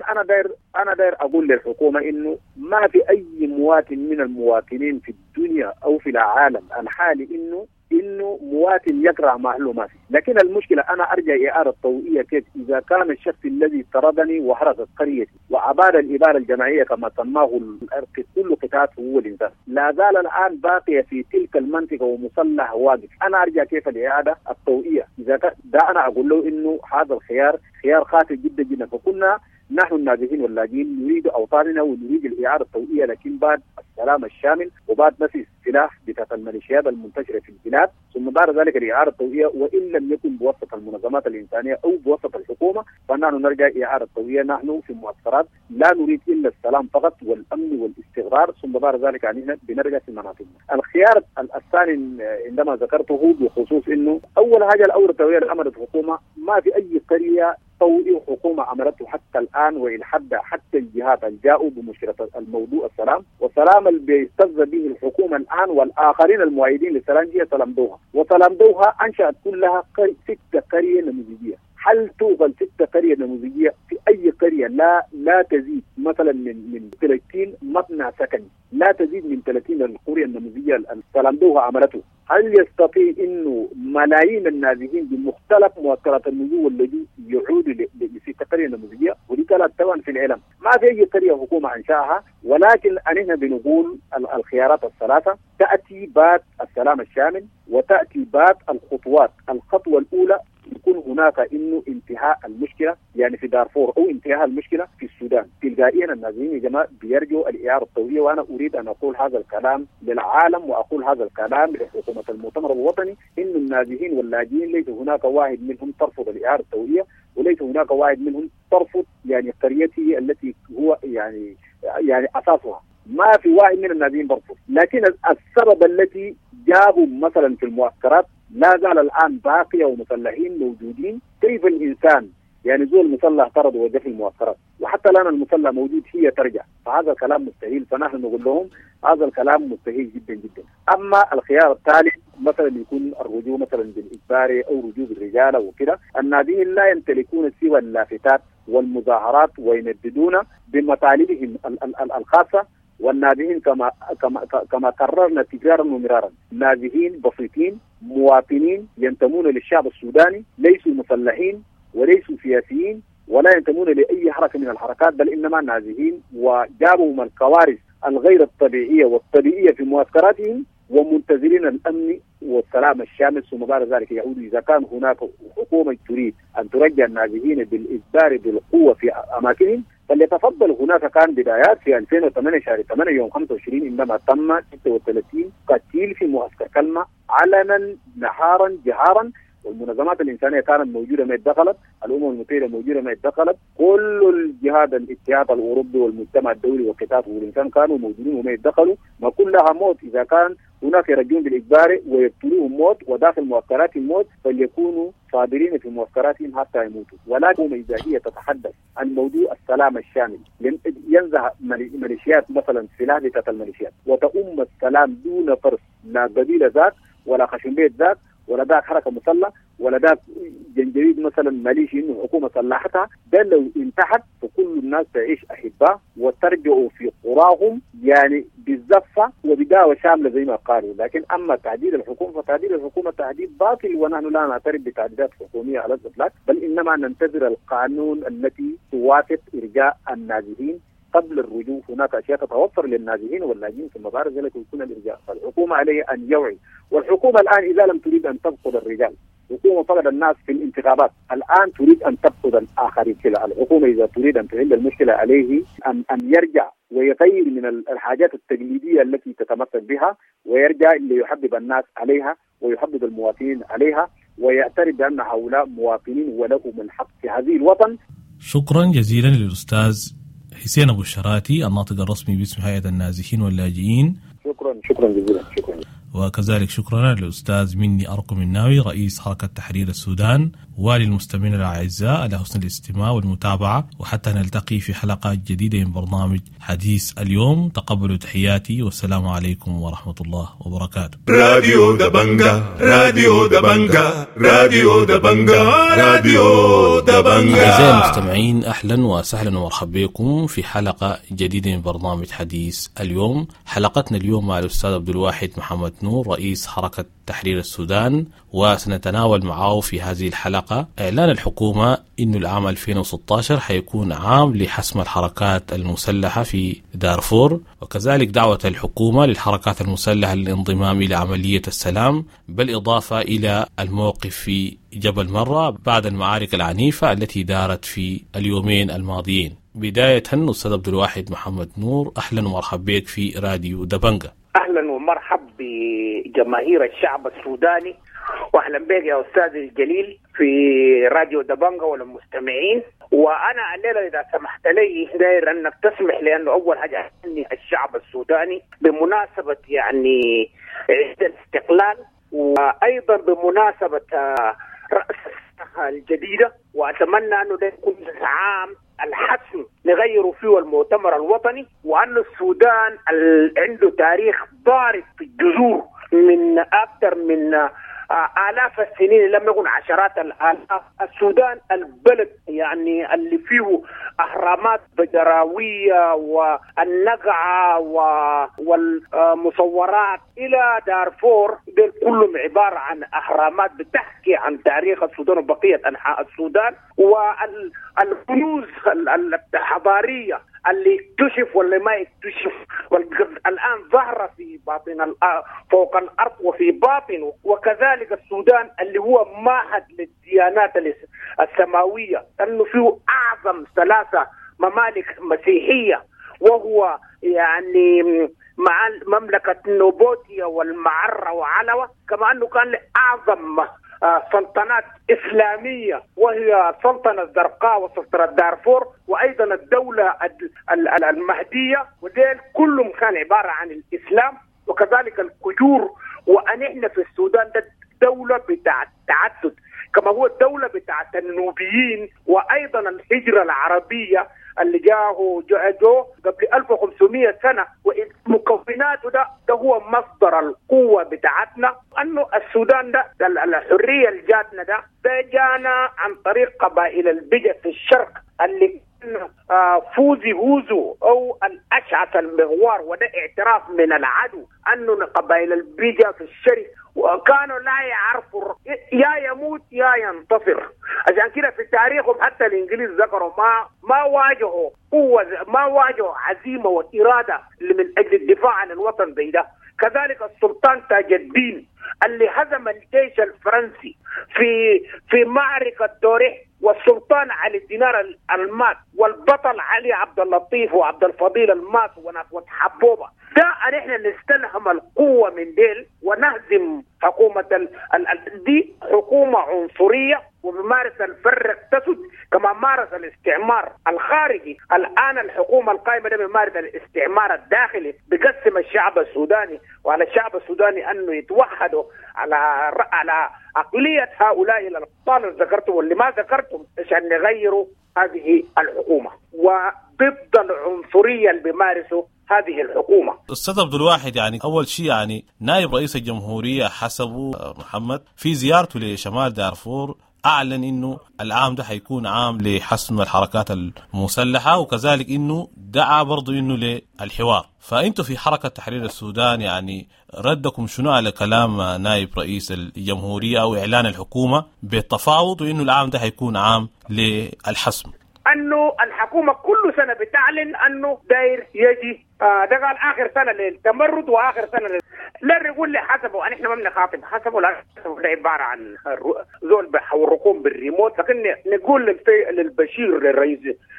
انا داير انا داير اقول للحكومه انه ما في اي مواطن من المواطنين في الدنيا او في العالم الحالي انه انه مواطن يقرا معلومات ما في، لكن المشكله انا ارجع اعاده طوئيه كيف اذا كان الشخص الذي طردني وحرق قريتي واباد الاباده الجماعيه كما سماه كل قطاعاته هو الانسان، لا زال الان باقيه في تلك المنطقه ومسلح واقف، انا ارجع كيف الاعاده الطوئيه اذا كان ده انا اقول له انه هذا الخيار خيار خاطئ جدا جدا. فكنا نحن النازحين واللاجئين نريد اوطاننا ونريد الاعاده الطوئيه، لكن بعد السلام الشامل وبعد نفي السلاح بتاع الميليشيات المنتشره في البلاد، ثم بعد ذلك الاعاده الطوئيه، وان لم يكن بواسطه المنظمات الانسانيه او بواسطه الحكومه فنحن نرجع اعاده الطوئيه. نحن في معسكرات لا نريد الا السلام فقط والامن والاستقرار، ثم بعد ذلك علينا بنرجع في مناطقنا. الخيار الثاني عندما ذكرته بخصوص انه اول حاجه الاول الطوئيه اللي عملت الحكومه ما في اي قريه طوئي حكومه عملته حتى الان والى حد حتى الجهات اللي جاءوا بمشكله الموضوع السلام والسلام اللي بيستفز به الحكومه الان والاخرين المؤيدين للسلام جهه سلامدوها، وسلامدوها انشات كلها ست قريه نموذجيه. هل توغل ست قريه نموذجيه في اي قريه لا لا تزيد مثلا من من ثلاثين مبنى سكني، لا تزيد من ثلاثين القريه النموذجيه اللي سلامدوها عملته. هل يستطيع انه ملايين النازحين بمختلف مؤثرات النزوح واللجوء يعودوا لست قريه نموذجيه؟ ودي كانت طبعا في العلم ما في اي قريه حكومه انشاها، ولكن احنا بنقول الخيارات الثلاثه تاتي بعد السلام الشامل وتاتي بعد الخطوات. الخطوه الاولى يكون هناك انه انتهاء المشكله يعني في دارفور او انتهاء المشكله في السودان. تلقائيا النازحين يا جماعه بيرجوا الاعاده الطوئيه، وانا اريد ان اقول هذا الكلام للعالم واقول هذا الكلام لحكومه المؤتمر الوطني انه النازحين واللاجئين ليس هناك واحد منهم ترفض الاعاده الطوئيه، وليس هناك واحد منهم ترفض يعني قريته التي هو يعني يعني اساسها. ما في واحد من النازحين برفض، لكن السبب التي جابوا مثلا في المعسكرات لا زال الآن باقية ومسلحين موجودين. كيف الإنسان يعني زول مسلح طرد وجه في المعسكرات وحتى الآن المسلح موجود هي ترجع؟ فهذا الكلام مستحيل، فنحن نقول لهم هذا الكلام مستحيل جدا جدا. أما الخيار الثالث مثلا يكون الرجوع مثلا بالإجباري أو رجوع بالرجالة وكذا، النازحين لا يمتلكون سوى اللافتات والمظاهرات وينددون بمطالبهم الخاصة. والنازحين كما كما كما قررنا تكرارا ومرارا نازحين بسيطين مواطنين ينتمون للشعب السوداني، ليسوا مسلحين وليسوا سياسيين ولا ينتمون لأي حركة من الحركات، بل إنما نازحين وجابهم الكوارث الغير الطبيعية والطبيعية في معسكراتهم ومنتظرين الأمن والسلام الشامل، ثم بعد ذلك يعودوا. إذا كان هناك حكومة تريد أن ترجع النازحين بالإجبار بالقوة في أماكنهم فليتفضل. هناك كان بدايات في ألفين وثمانية شهر ثمانية يوم خمسة وعشرين عندما تم ستة وثلاثين قتيل في معسكر كلمة علنا نهارا جهارا، والمنظمات الإنسانية كانت موجودة ما دخلت، الأمم المتحدة موجودة ما دخلت، كل الجهات الاتحاد الأوروبي والمجتمع الدولي والقطاع والإنسان كانوا موجودين وما دخلوا. ما كلها موت. إذا كان هناك يرجعون بالإجبار ويقتلوهم موت وداخل معسكراتهم موت فليكونوا صابرين في معسكراتهم حتى يموتوا. ولكن إذا هي تتحدث عن موضوع السلام الشامل ينزع ميليشيات مثلا سلاح بتاعت الميليشيات وتؤم السلام دون فرص، لا قبيلة ذاك ولا خشمبيت ذاك ولا ذاك حركة مسلح ولا ذاك جنجريد مثلا ماليشي انه حكومه صلحتها، ده لو انتهت فكل الناس تعيش احباء وترجعوا في قراهم يعني بالزفه وبداوه شامله زي ما قالوا. لكن اما تعديل الحكومه فتعديل الحكومه تعديل باطل، ونحن لا نعترف بتعديلات حكوميه على الاطلاق، بل انما ننتظر القانون التي توافق ارجاء النازحين قبل الرجوع. هناك اشياء تتوفر للنازحين واللاجئين ثم بعد ذلك يكون الارجاء. فالحكومه عليها ان يوعي، والحكومه الان اذا لم تريد ان تفقد الرجال، الحكومه فقد الناس في الانتخابات، الان تريد ان تفقد الاخرين. كلا الحكومه اذا تريد ان تحل المشكله عليه ان ان يرجع ويغير من الحاجات التقليديه التي تتمثل بها، ويرجع ليحبب الناس عليها ويحبب المواطنين عليها، ويعترف بان هؤلاء مواطنين ولهم الحق في هذه الوطن. شكرا جزيلا للاستاذ حسين أبو الشراتي الناطق الرسمي باسم هيئة النازحين واللاجئين. شكرا شكرا جزيلا. شكرا. وكذلك شكرا للأستاذ مني أرقم الناوي رئيس حركة تحرير السودان، وللمستمعين الأعزاء على حسن الاستماع والمتابعة، وحتى نلتقي في حلقات جديدة من برنامج حديث اليوم. تقبلوا تحياتي والسلام عليكم ورحمة الله وبركاته. راديو دبنجا راديو دبنجا راديو دبنجا راديو دبنجا. أعزائي المستمعين، أهلا وسهلا ومرحبا بكم في حلقة جديدة من برنامج حديث اليوم. حلقتنا اليوم مع الأستاذ عبد الواحد محمد نور رئيس حركة تحرير السودان، وسنتناول معه في هذه الحلقة إعلان الحكومة إنه العام ألفين وستة عشر حيكون عام لحسم الحركات المسلحة في دارفور، وكذلك دعوة الحكومة للحركات المسلحة للانضمام إلى عملية السلام، بالإضافة إلى الموقف في جبل مرة بعد المعارك العنيفة التي دارت في اليومين الماضيين. بداية أستاذ عبد الواحد محمد نور، أهلا ومرحبا بك في راديو دبنجا. أهلا ومرحب بجماهير الشعب السوداني، وأهلا بك يا أستاذ الجليل في راديو دبنجا والمستمعين. وأنا الليلة إذا سمحت لي داير أنك تسمح لي أنه أول حاجة أهني الشعب السوداني بمناسبة يعني عيد الاستقلال، وأيضا بمناسبة رأس السنة الجديدة، وأتمنى أنه ده يكون عام الحسم نغير فيه المؤتمر الوطني، وأن السودان عنده تاريخ ضارب في الجذور من أكثر من آلاف السنين، لم يكن عشرات الآلاف. السودان البلد يعني اللي فيه أهرامات بدراوية والنقعة والمصورات إلى دارفور، دول كلهم عبارة عن أهرامات بتحكي عن تاريخ السودان وبقية أنحاء السودان، والكنوز الحضارية اللي اكتشف واللي ما اكتشف الآن ظهر في باطن فوق الأرض وفي باطنه. وكذلك السودان اللي هو معهد للديانات السماوية، أنه فيه أعظم ثلاثة ممالك مسيحية، وهو يعني مع مملكة نوبوتيا والمعرة وعلوة، كما أنه كان أعظم سلطنات إسلامية وهي سلطنة الزرقاء وسلطنة دارفور، وأيضا الدولة المهدية، وديل كلهم كان عبارة عن الإسلام. وكذلك الكجور، وأن إحنا في السودان ده دولة بتاعت تعدد، كما هو الدولة بتاعت النوبيين، وأيضا الهجرة العربية اللي جاءوا جو قبل ألف وخمسمائة سنة، ومكوناته ده, ده هو مصدر القوة بتاعتنا. أنه السودان ده الحرية اللي جاتنا ده ده جانا عن طريق قبائل البجة في الشرق، اللي فوزي هوزو أو الأشعث المغوار، وده اعتراف من العدو أنه قبائل البجة في الشرق وكانوا لا يعرفوا يا يموت يا ينتصر. عشان كده في تاريخهم حتى الإنجليز ذكروا ما ما واجهوا قوة، ما واجهوا عزيمة وإرادة من أجل الدفاع عن الوطن زي ده. كذلك السلطان تاج الدين اللي هزم الجيش الفرنسي في في معركة دوريح، والسلطان علي الدينار المات، والبطل علي عبد اللطيف وعبد الفضيل المات وناس وتحبوبة. ده ان احنا نستلهم القوة من ديل ونهزم حكومة ال ال دي حكومة عنصرية وبمارس الفرق تسد كما مارس الاستعمار الخارجي. الآن الحكومة القائمة ده بمارس الاستعمار الداخلي، بقسم الشعب السوداني، وعلى الشعب السوداني أنه يتوحدوا على على عقلية هؤلاء الأبطال اللي ذكرتم واللي ما ذكرتم، عشان نغيروا هذه الحكومة وضد العنصرية اللي بيمارسوا هذه الحكومة. أستاذ عبد الواحد، يعني أول شيء يعني نائب رئيس الجمهورية حسبه محمد في زيارته لشمال دارفور أعلن إنه العام ده حيكون عام لحسم الحركات المسلحة، وكذلك إنه دعا برضو إنه للحوار. فأنتوا في حركة تحرير السودان يعني ردكم شنو على كلام نائب رئيس الجمهورية أو إعلان الحكومة بالتفاوض، وإنه العام ده حيكون عام للحسم؟ أنه الحكومة كل سنة بتعلن أنه داير يجي آه ده قال آخر سنة للتمرد وآخر سنة لل... لا يقول لي حسبوا أن إحنا ما بنخاطب حسبوا، لا حسبوا ده عبارة عن زول والرقوم بالريموت. لكن نقول للبشير للرئيس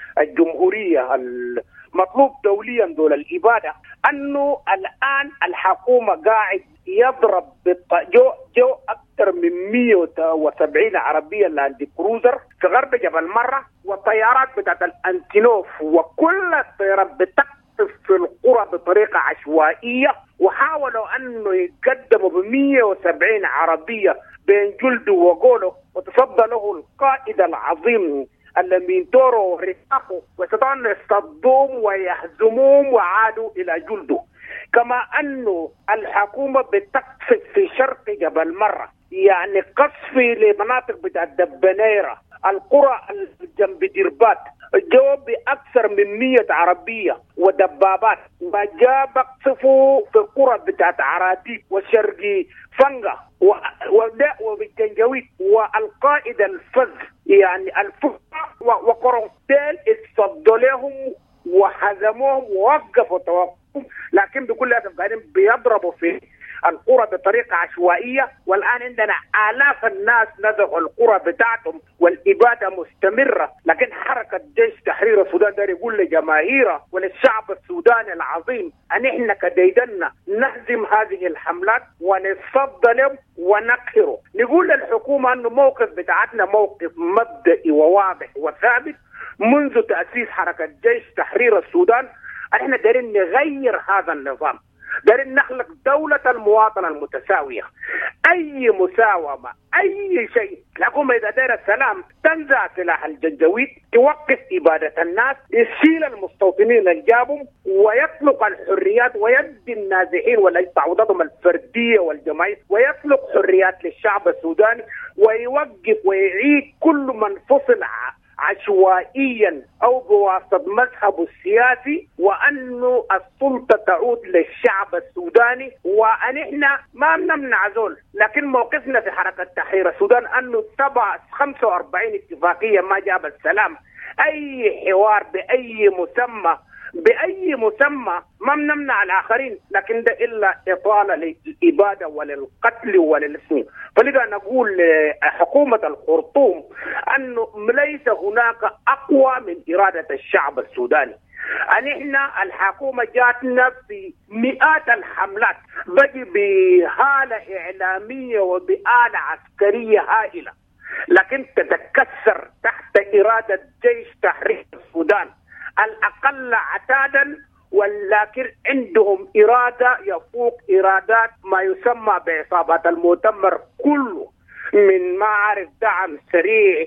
الجمهورية المطلوب دوليا دول الإبادة أنه الآن الحكومة قاعد يضرب جو جو أكثر من مئة وسبعين عربية لاند كروزر في غرب جبل مرة، والطيارات بتاعت الأنتينوف، وكل الطيارات بتقصف في القرى بطريقة عشوائية، وحاولوا أنه يقدموا مئة وسبعين عربية بين جلده وقوله، وتصدى له القائد العظيم المينتورو ورفاقه، واستطاعوا أن يصطدوهم ويهزموهم وعادوا إلى جلده. كما أن الحكومة بتقصف في شرق جبل مرة، يعني قصف لمناطق بتاعت دبنيرة، القرى جنب ديربات، جو بأكثر من مئة عربية ودبابات، وجاء بقصفوا في القرى بتاعت عراتيب وشرقي فنغا وبالجنجويد. والقائد الفز يعني الفز وقرنتين اتصدوا لهم وحزموهم ووقفوا توقفهم، لكن بكل أسف قاعدين بيضربوا في القرى بطريقة عشوائية. والآن عندنا آلاف الناس نزحوا القرى بتاعتهم والإبادة مستمرة. لكن حركة جيش تحرير السودان دار يقول لجماهيره وللشعب السوداني العظيم أن إحنا كديدنا نهزم هذه الحملات ونصد لهم ونقهره. نقول للحكومة أنه موقف بتاعتنا موقف مبدئي وواضح وثابت منذ تأسيس حركة جيش تحرير السودان. احنا دارين نغير هذا النظام، دارين نخلق دولة المواطنة المتساوية. أي مساومة أي شيء، الحكومة إذا دار السلام تنزع سلاح الجنجويد، توقف إبادة الناس، يشيل المستوطنين اللي جابهم ويطلق الحريات ويدي النازحين والتعويضاتهم الفردية والجماعية، ويطلق حريات للشعب السوداني، ويوقف ويعيد كل من فصل عشوائيا أو بواسطة مذهبه السياسي، وأنه السلطة تعود للشعب السوداني. وأن إحنا ما نمنع زول، لكن موقفنا في حركة تحرير السودان أنه تبع خمسة وأربعين اتفاقية ما جاب السلام. أي حوار بأي مسمى بأي مسمى ما نمنع الآخرين، لكن ده إلا إطالة للإبادة وللقتل وللسم. فلذا نقول لحكومة الخرطوم أنه ليس هناك أقوى من إرادة الشعب السوداني. أن إحنا الحكومة جاتنا في مئات الحملات، بقي بهالة إعلامية وبآلة عسكرية هائلة، لكن تتكسر تحت إرادة جيش تحرير السودان الأقل عتادا، ولكن عندهم إرادة يفوق إرادات ما يسمى بعصابات المؤتمر كله، من معارف دعم سريع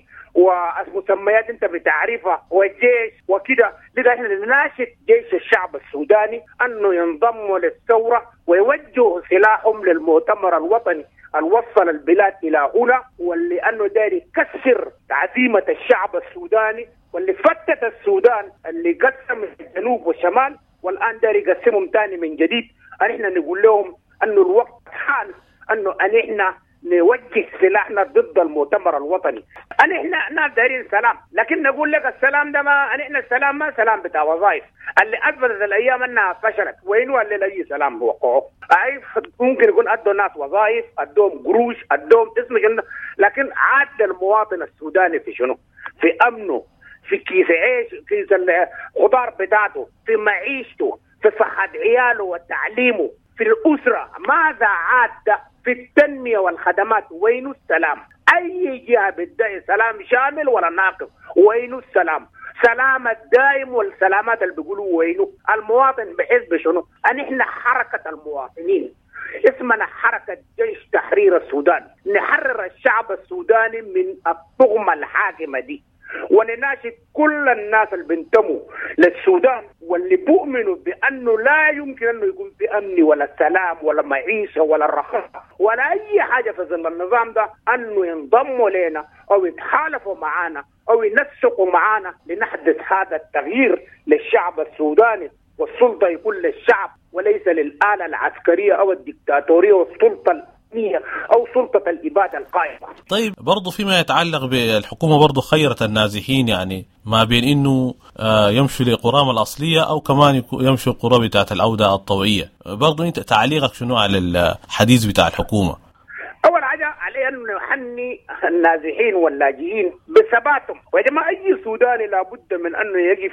ومسميات انت بتعرفها وجيش وكده. لذا احنا نناشد جيش الشعب السوداني انه ينضموا للثورة ويوجهوا سلاحهم للمؤتمر الوطني الوصل البلاد الى هنا، واللي انه داير يكسر عزيمة الشعب السوداني، واللي فتت السودان، اللي قسم الجنوب والشمال، والان داير يقسمهم تاني من جديد. ان احنا نقول لهم انه الوقت حان انه ان احنا نوجه سلاحنا ضد المؤتمر الوطني. ان احنا ناس دايرين سلام، لكن نقول لك السلام ده ما ان احنا السلام ما سلام بتاع وظائف اللي اثبتت الايام انها فشلت. وين اللي لاي سلام وقعوا؟ اي ممكن يكون ادوا ناس وظائف، ادوهم قروش، ادوهم اسم جنة، لكن عاد المواطن السوداني في شنو؟ في امنه، في كيس عيش، كيس الخضار بتاعته، في معيشته، في صحة عياله وتعليمه، في الأسرة. ماذا عاد في التنمية والخدمات؟ وين السلام؟ أي جهة بتدعي سلام شامل ولا ناقص؟ وين السلام؟ سلام الدائم والسلامات اللي بيقولوا وينه؟ المواطن بحس بشنو؟ أن إحنا حركة المواطنين، اسمنا حركة جيش تحرير السودان، نحرر الشعب السوداني من الطغمة الحاكمة دي، ونناشد كل الناس اللي بينتموا للسودان واللي بيؤمنوا بأنه لا يمكن أنه يكون في أمن ولا سلام ولا معيشة ولا الرخاء ولا أي حاجة في ظل النظام ده، أنه ينضموا لنا أو يتحالفوا معنا أو ينسقوا معنا لنحدث هذا التغيير للشعب السوداني، والسلطة يكون للشعب وليس للآلة العسكرية أو الدكتاتورية والسلطة أو سلطة الإبادة القائمة. طيب برضو فيما يتعلق بالحكومة برضو خيرت النازحين، يعني ما بين إنه يمشوا لقرام الأصلية أو كمان يمشوا قرى بتاعت الأودة الطوعية. برضو أنت تعليقك شنو على الحديث بتاع الحكومة؟ أول حاجة علينا أن نحني النازحين واللاجئين بثباتهم، وإنما أي سوداني لابد من أنه يقف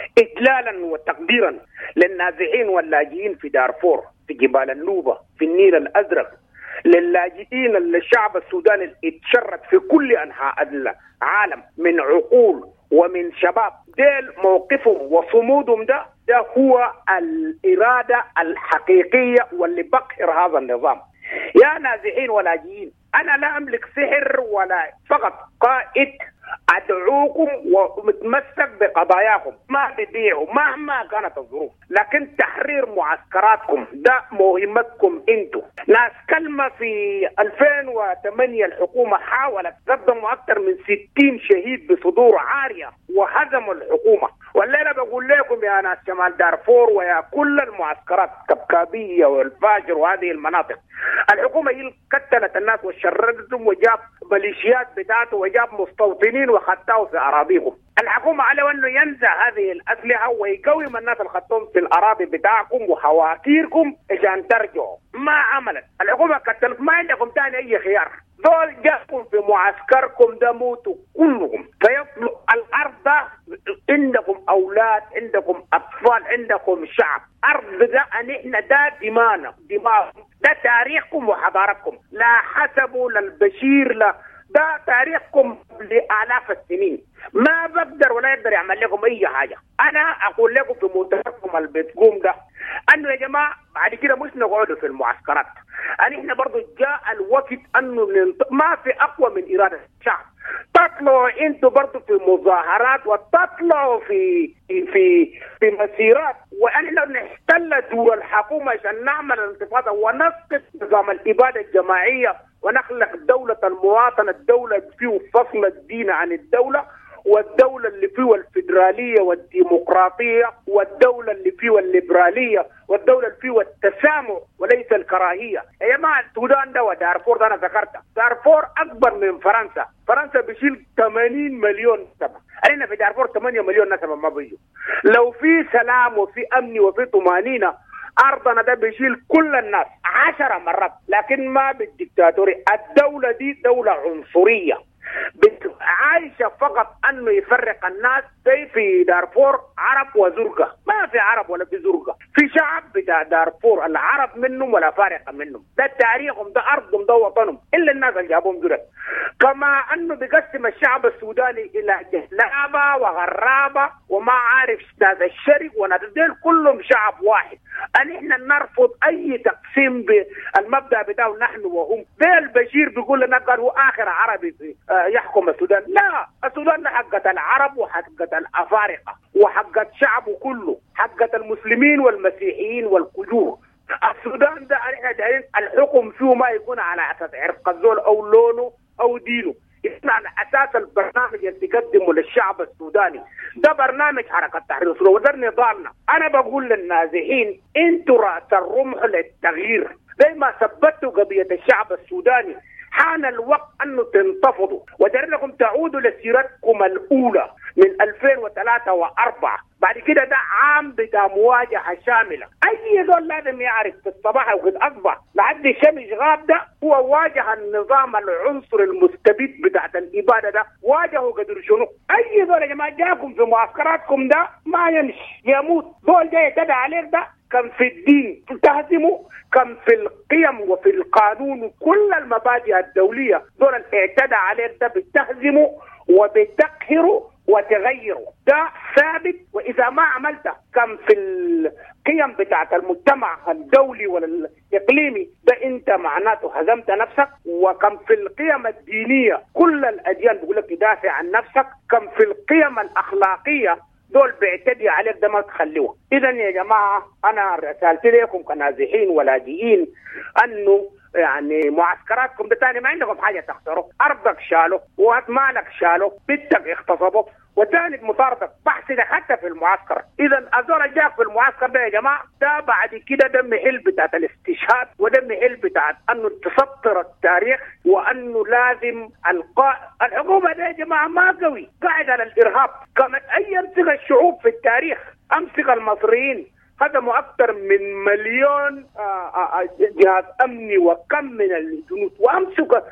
إجلالا وتقديرا للنازحين واللاجئين في دارفور، في جبال النوبة، في النيل الأزرق، للاجئين الشعب السوداني اللي اتشرد في كل أنحاء العالم من عقول ومن شباب. ديل موقفهم وصمودهم ده ده هو الإرادة الحقيقية واللي بقهر هذا النظام. يا نازحين ولاجئين، أنا لا أملك سحر ولا، فقط قائد أدعوكم ومتمسك بقضاياكم، ما ببيعوا مهما كانت الظروف، لكن تحرير معسكراتكم ده مهمتكم انتم. ناس كلمة في ألفين وثمانية الحكومة حاولت قدموا أكثر من ستين شهيد بصدور عارية وهزموا الحكومة، والليلة بقول لكم يا ناس شمال دارفور ويا كل المعسكرات كبكابية والفاجر وهذه المناطق، الحكومة هي قتلت الناس وشردتهم وجاب ميليشيات بتاعته وجاب مستوطنين وخدتهم في أراضيهم. الحكومة عليه أنه ينزع هذه الأسلحة ويقوم الناس اللي خدتهم في الأراضي بتاعكم وحواكيركم عشان ترجعوا. ما عملت الحكومة، قتلت، ما عندكم تاني أي خيار. دول جاكم في معسكركم ده موتوا كلهم، فيطلق الأرض ده عندكم أولاد، عندكم أطفال، عندكم شعب. أرض ده نحن ده دمانا دماغ، ده تاريخكم وحضارتكم، لا حسبوا للبشير، لا ده تاريخكم لآلاف السنين. ما بقدر ولا يقدر يعمل لكم أي حاجة. أنا أقول لكم في مؤتمركم اللي بتقوم ده أنه يا جماعة بعد كده مش نقعدوا في المعسكرات، أن إحنا برضو جاء الوقت أنه ما في أقوى من إرادة الشعب. تطلعوا أنتوا برضو في مظاهرات وتطلعوا في في في مسيرات، وأننا نحتل دور الحكومة عشان نعمل الانتفاضة ونسقط نظام الإبادة الجماعية ونخلق دولة المواطنة، الدولة اللي فيه فصل الدين عن الدولة، والدولة اللي فيه الفيدرالية والديمقراطية، والدولة اللي فيه الليبرالية، والدولة اللي فيه التسامح وليس الكراهية. يا جماعة السودان ده ودارفور ده أنا ذكرتها، دارفور أكبر من فرنسا، فرنسا بيشيل ثمانين مليون نسمة، علينا في دارفور ثمانية مليون نسمة ما بيجوا. لو في سلام وفي أمن وفي طمأنينة أرضنا ده بيشيل كل الناس عشرة مرات، لكن ما بالديكتاتوري. الدولة دي دولة عنصرية عايشة فقط أنه يفرق الناس، زي في دارفور عرب وزرقة، ما في عرب ولا في زرقة، في شعب بتاع دارفور العرب منهم ولا فارقة منهم، ده تاريخهم، ده أرضهم، ده وطنهم، إلا الناس اللي جابهم دول. كما أنه بيقسم الشعب السوداني إلى جهلابة وغرابة وما عارف ناس الشرق وناس دول كلهم شعب واحد. أن إحنا نرفض أي تقسيم بالمبدأ بتاعه نحن وهم. ده البشير بيقول لنا قال هو آخر عربي في يحكم السودان، لا، السودان حقت العرب وحقت الأفارقة وحقت شعبه كله، حقت المسلمين والمسيحيين والكجور. السودان ده احنا دايرين الحكم فيه ما يكون على اساس عرق الزول او لونه او دينه، يكون على اساس البرنامج اللي تقدمه للشعب السوداني. ده برنامج حركه تحرير السودان وده نضالنا. انا بقول للنازحين انتوا راس الرمح للتغيير، زي ما ثبتوا قضيه الشعب السوداني. حان الوقت أنه تنتفضوا ودار لكم تعودوا لسيرتكم الأولى من ألفين وثلاثة وأربعة. بعد كده ده عام بتاع مواجهة شاملة. أي ذول لازم يعرف في الصباح وقد أصبح لحد الشمس غاب ده هو واجه النظام العنصر المستبد بتاعت الإبادة ده، واجهوا قدر شنو. أي ذول يا جماعة جاكم في معسكراتكم ده ما يمشي يموت. ذول جاي يتدى عليك ده كم في الدين تهزموا، كم في القيم وفي القانون وكل المبادئ الدولية دول اعتدى عليك ده بتهزموا وبتقهروا وتغيروا. ده ثابت، وإذا ما عملته كم في القيم بتاعت المجتمع الدولي والإقليمي ده أنت معناته هزمت نفسك. وكم في القيم الدينية كل الأديان بيقول لك تدافع عن نفسك. كم في القيم الأخلاقية دول بيعتدي عليك ده ما تخلوه. إذا يا جماعة أنا رسالتي لكم كنازحين ولاجئين أنه يعني معسكراتكم ده تاني ما عندكم حاجة تخسروا. أرضك شالوا ومالك شالوا، بنتك اغتصبوا، وتاني مطاردك بحث ده حتى في المعسكر. إذا أزول جاك في المعسكر ده يا جماعة ده بعد كده ده محل بتاعت الاستشهاد، وده محل بتاعت أنه تسطر التاريخ، وأنه لازم القاء الحكومة ده يا جماعة ما قوي، قاعد على الإرهاب. كانت أي أمسك الشعوب في التاريخ، أمسك المصريين خدموا أكثر من مليون جهاز أمني وكم من الجنود، وأمسك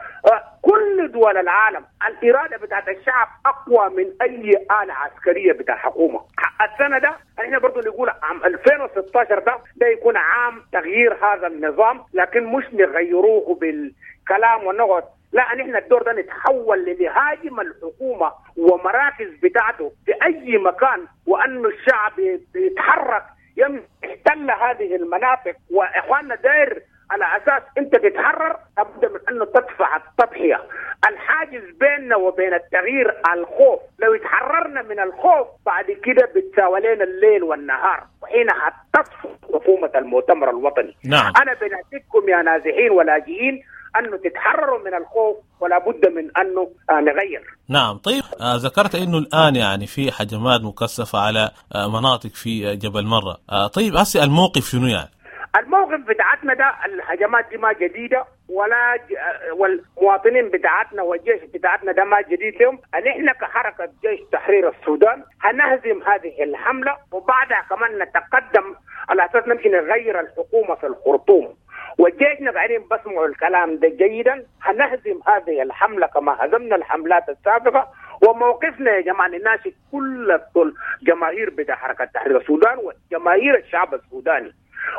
كل دول العالم. الإرادة بتاعت الشعب أقوى من أي آلة عسكرية بتاع الحكومة. السنة ده احنا برضو نقول عام ألفين وستة عشر ده ده يكون عام تغيير هذا النظام، لكن مش نغيروه بالكلام ونقعد، لا، نحن الدور ده نتحول لنهاجم الحكومة ومراكز بتاعته في أي مكان، وأنه الشعب يتحرك يحتل هذه المناطق. وإخواننا داير على أساس أنت تتحرر لابد من أنه تدفع التضحية. الحاجز بيننا وبين التغيير الخوف، لو تحررنا من الخوف بعد كده بتساوي لنا الليل والنهار، وحينها تصفو مفهومة المؤتمر الوطني. نعم. أنا بناديكم يا نازحين ولاجئين أنه تتحرروا من الخوف ولا بد من أنه آه نغير. نعم. طيب آه ذكرت أنه الآن يعني في هجمات مكثفة على آه مناطق في آه جبل مرة. آه طيب هسه الموقف شنو يعني؟ الموقف بتاعتنا ده الهجمات دي ما جديدة ولا ج... والمواطنين بتاعتنا والجيش بتاعتنا ده ما جديد لهم. نحن كحركة جيش تحرير السودان هنهزم هذه الحملة وبعدها كمان نتقدم على أساس نمشي نغير الحكومة في الخرطوم. وجيشنا قاعدين بسمعوا الكلام ده جيدا. هنهزم هذه الحملة كما هزمنا الحملات السابقة. وموقفنا يا جماعة نناشد كل الجماهير بتاع حركة تحرير السودان وجماهير الشعب السوداني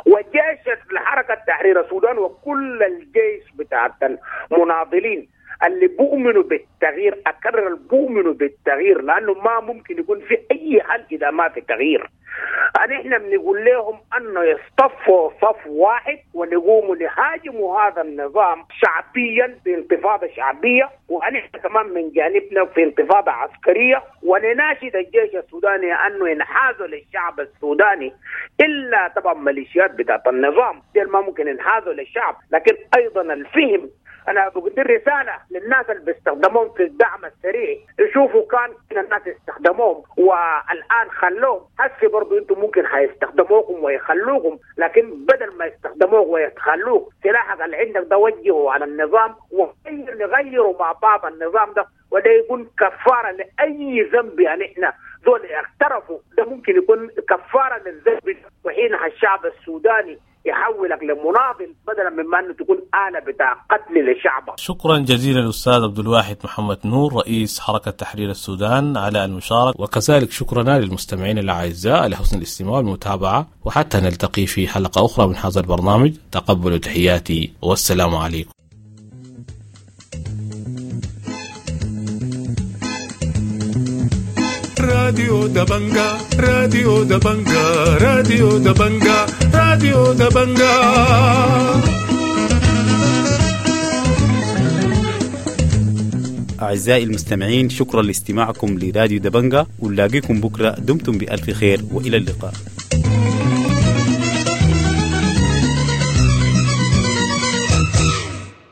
وجيش الحركة تحرير السودان وكل الجيش بتاع المناضلين اللي بؤمنوا بالتغيير. أكرر بؤمنوا بالتغيير لأنه ما ممكن يكون في أي حل إذا ما في تغيير. نحن بنقول لهم أنه يصطفوا صف واحد ونقوموا نهاجموا هذا النظام شعبيا بانتفاضة شعبية، ونحن كمان من جانبنا في انتفاضة عسكرية، ونناشد الجيش السوداني أنه ينحازوا للشعب السوداني إلا طبعا ميليشيات بتاعت النظام دي ما ممكن ينحازوا للشعب. لكن أيضا الفهم، أنا بقدر رسالة للناس اللي بيستخدمون في الدعم السريع، يشوفوا كان الناس يستخدموهم والآن خلوهم، هسه برضو أنتم ممكن هيستخدموكم ويخلوكم، لكن بدل ما يستخدموك ويخلوك سلاحك اللي عندك ده وجهه على النظام ونغيروا مع بعض النظام ده، وده يكون كفارة لأي ذنب. يعني إحنا دول اعترفوا ده ممكن يكون كفارة للذنب، وحينها الشعب السوداني يحولك لمناضل بدلا مما انه تكون آلة بتاع قتل للشعب. شكرا جزيلا الاستاذ عبد الواحد محمد نور رئيس حركة تحرير السودان على المشاركة، وكذلك شكرنا للمستمعين الاعزاء لحسن الاستماع والمتابعة، وحتى نلتقي في حلقة اخرى من هذا البرنامج. تقبلوا تحياتي والسلام عليكم. راديو دبنجا راديو دبنجا راديو دبنجا راديو دبنجا. أعزائي المستمعين، شكرا لاستماعكم لراديو دبنجا، ونلاقيكم بكرة. دمتم بألف خير وإلى اللقاء.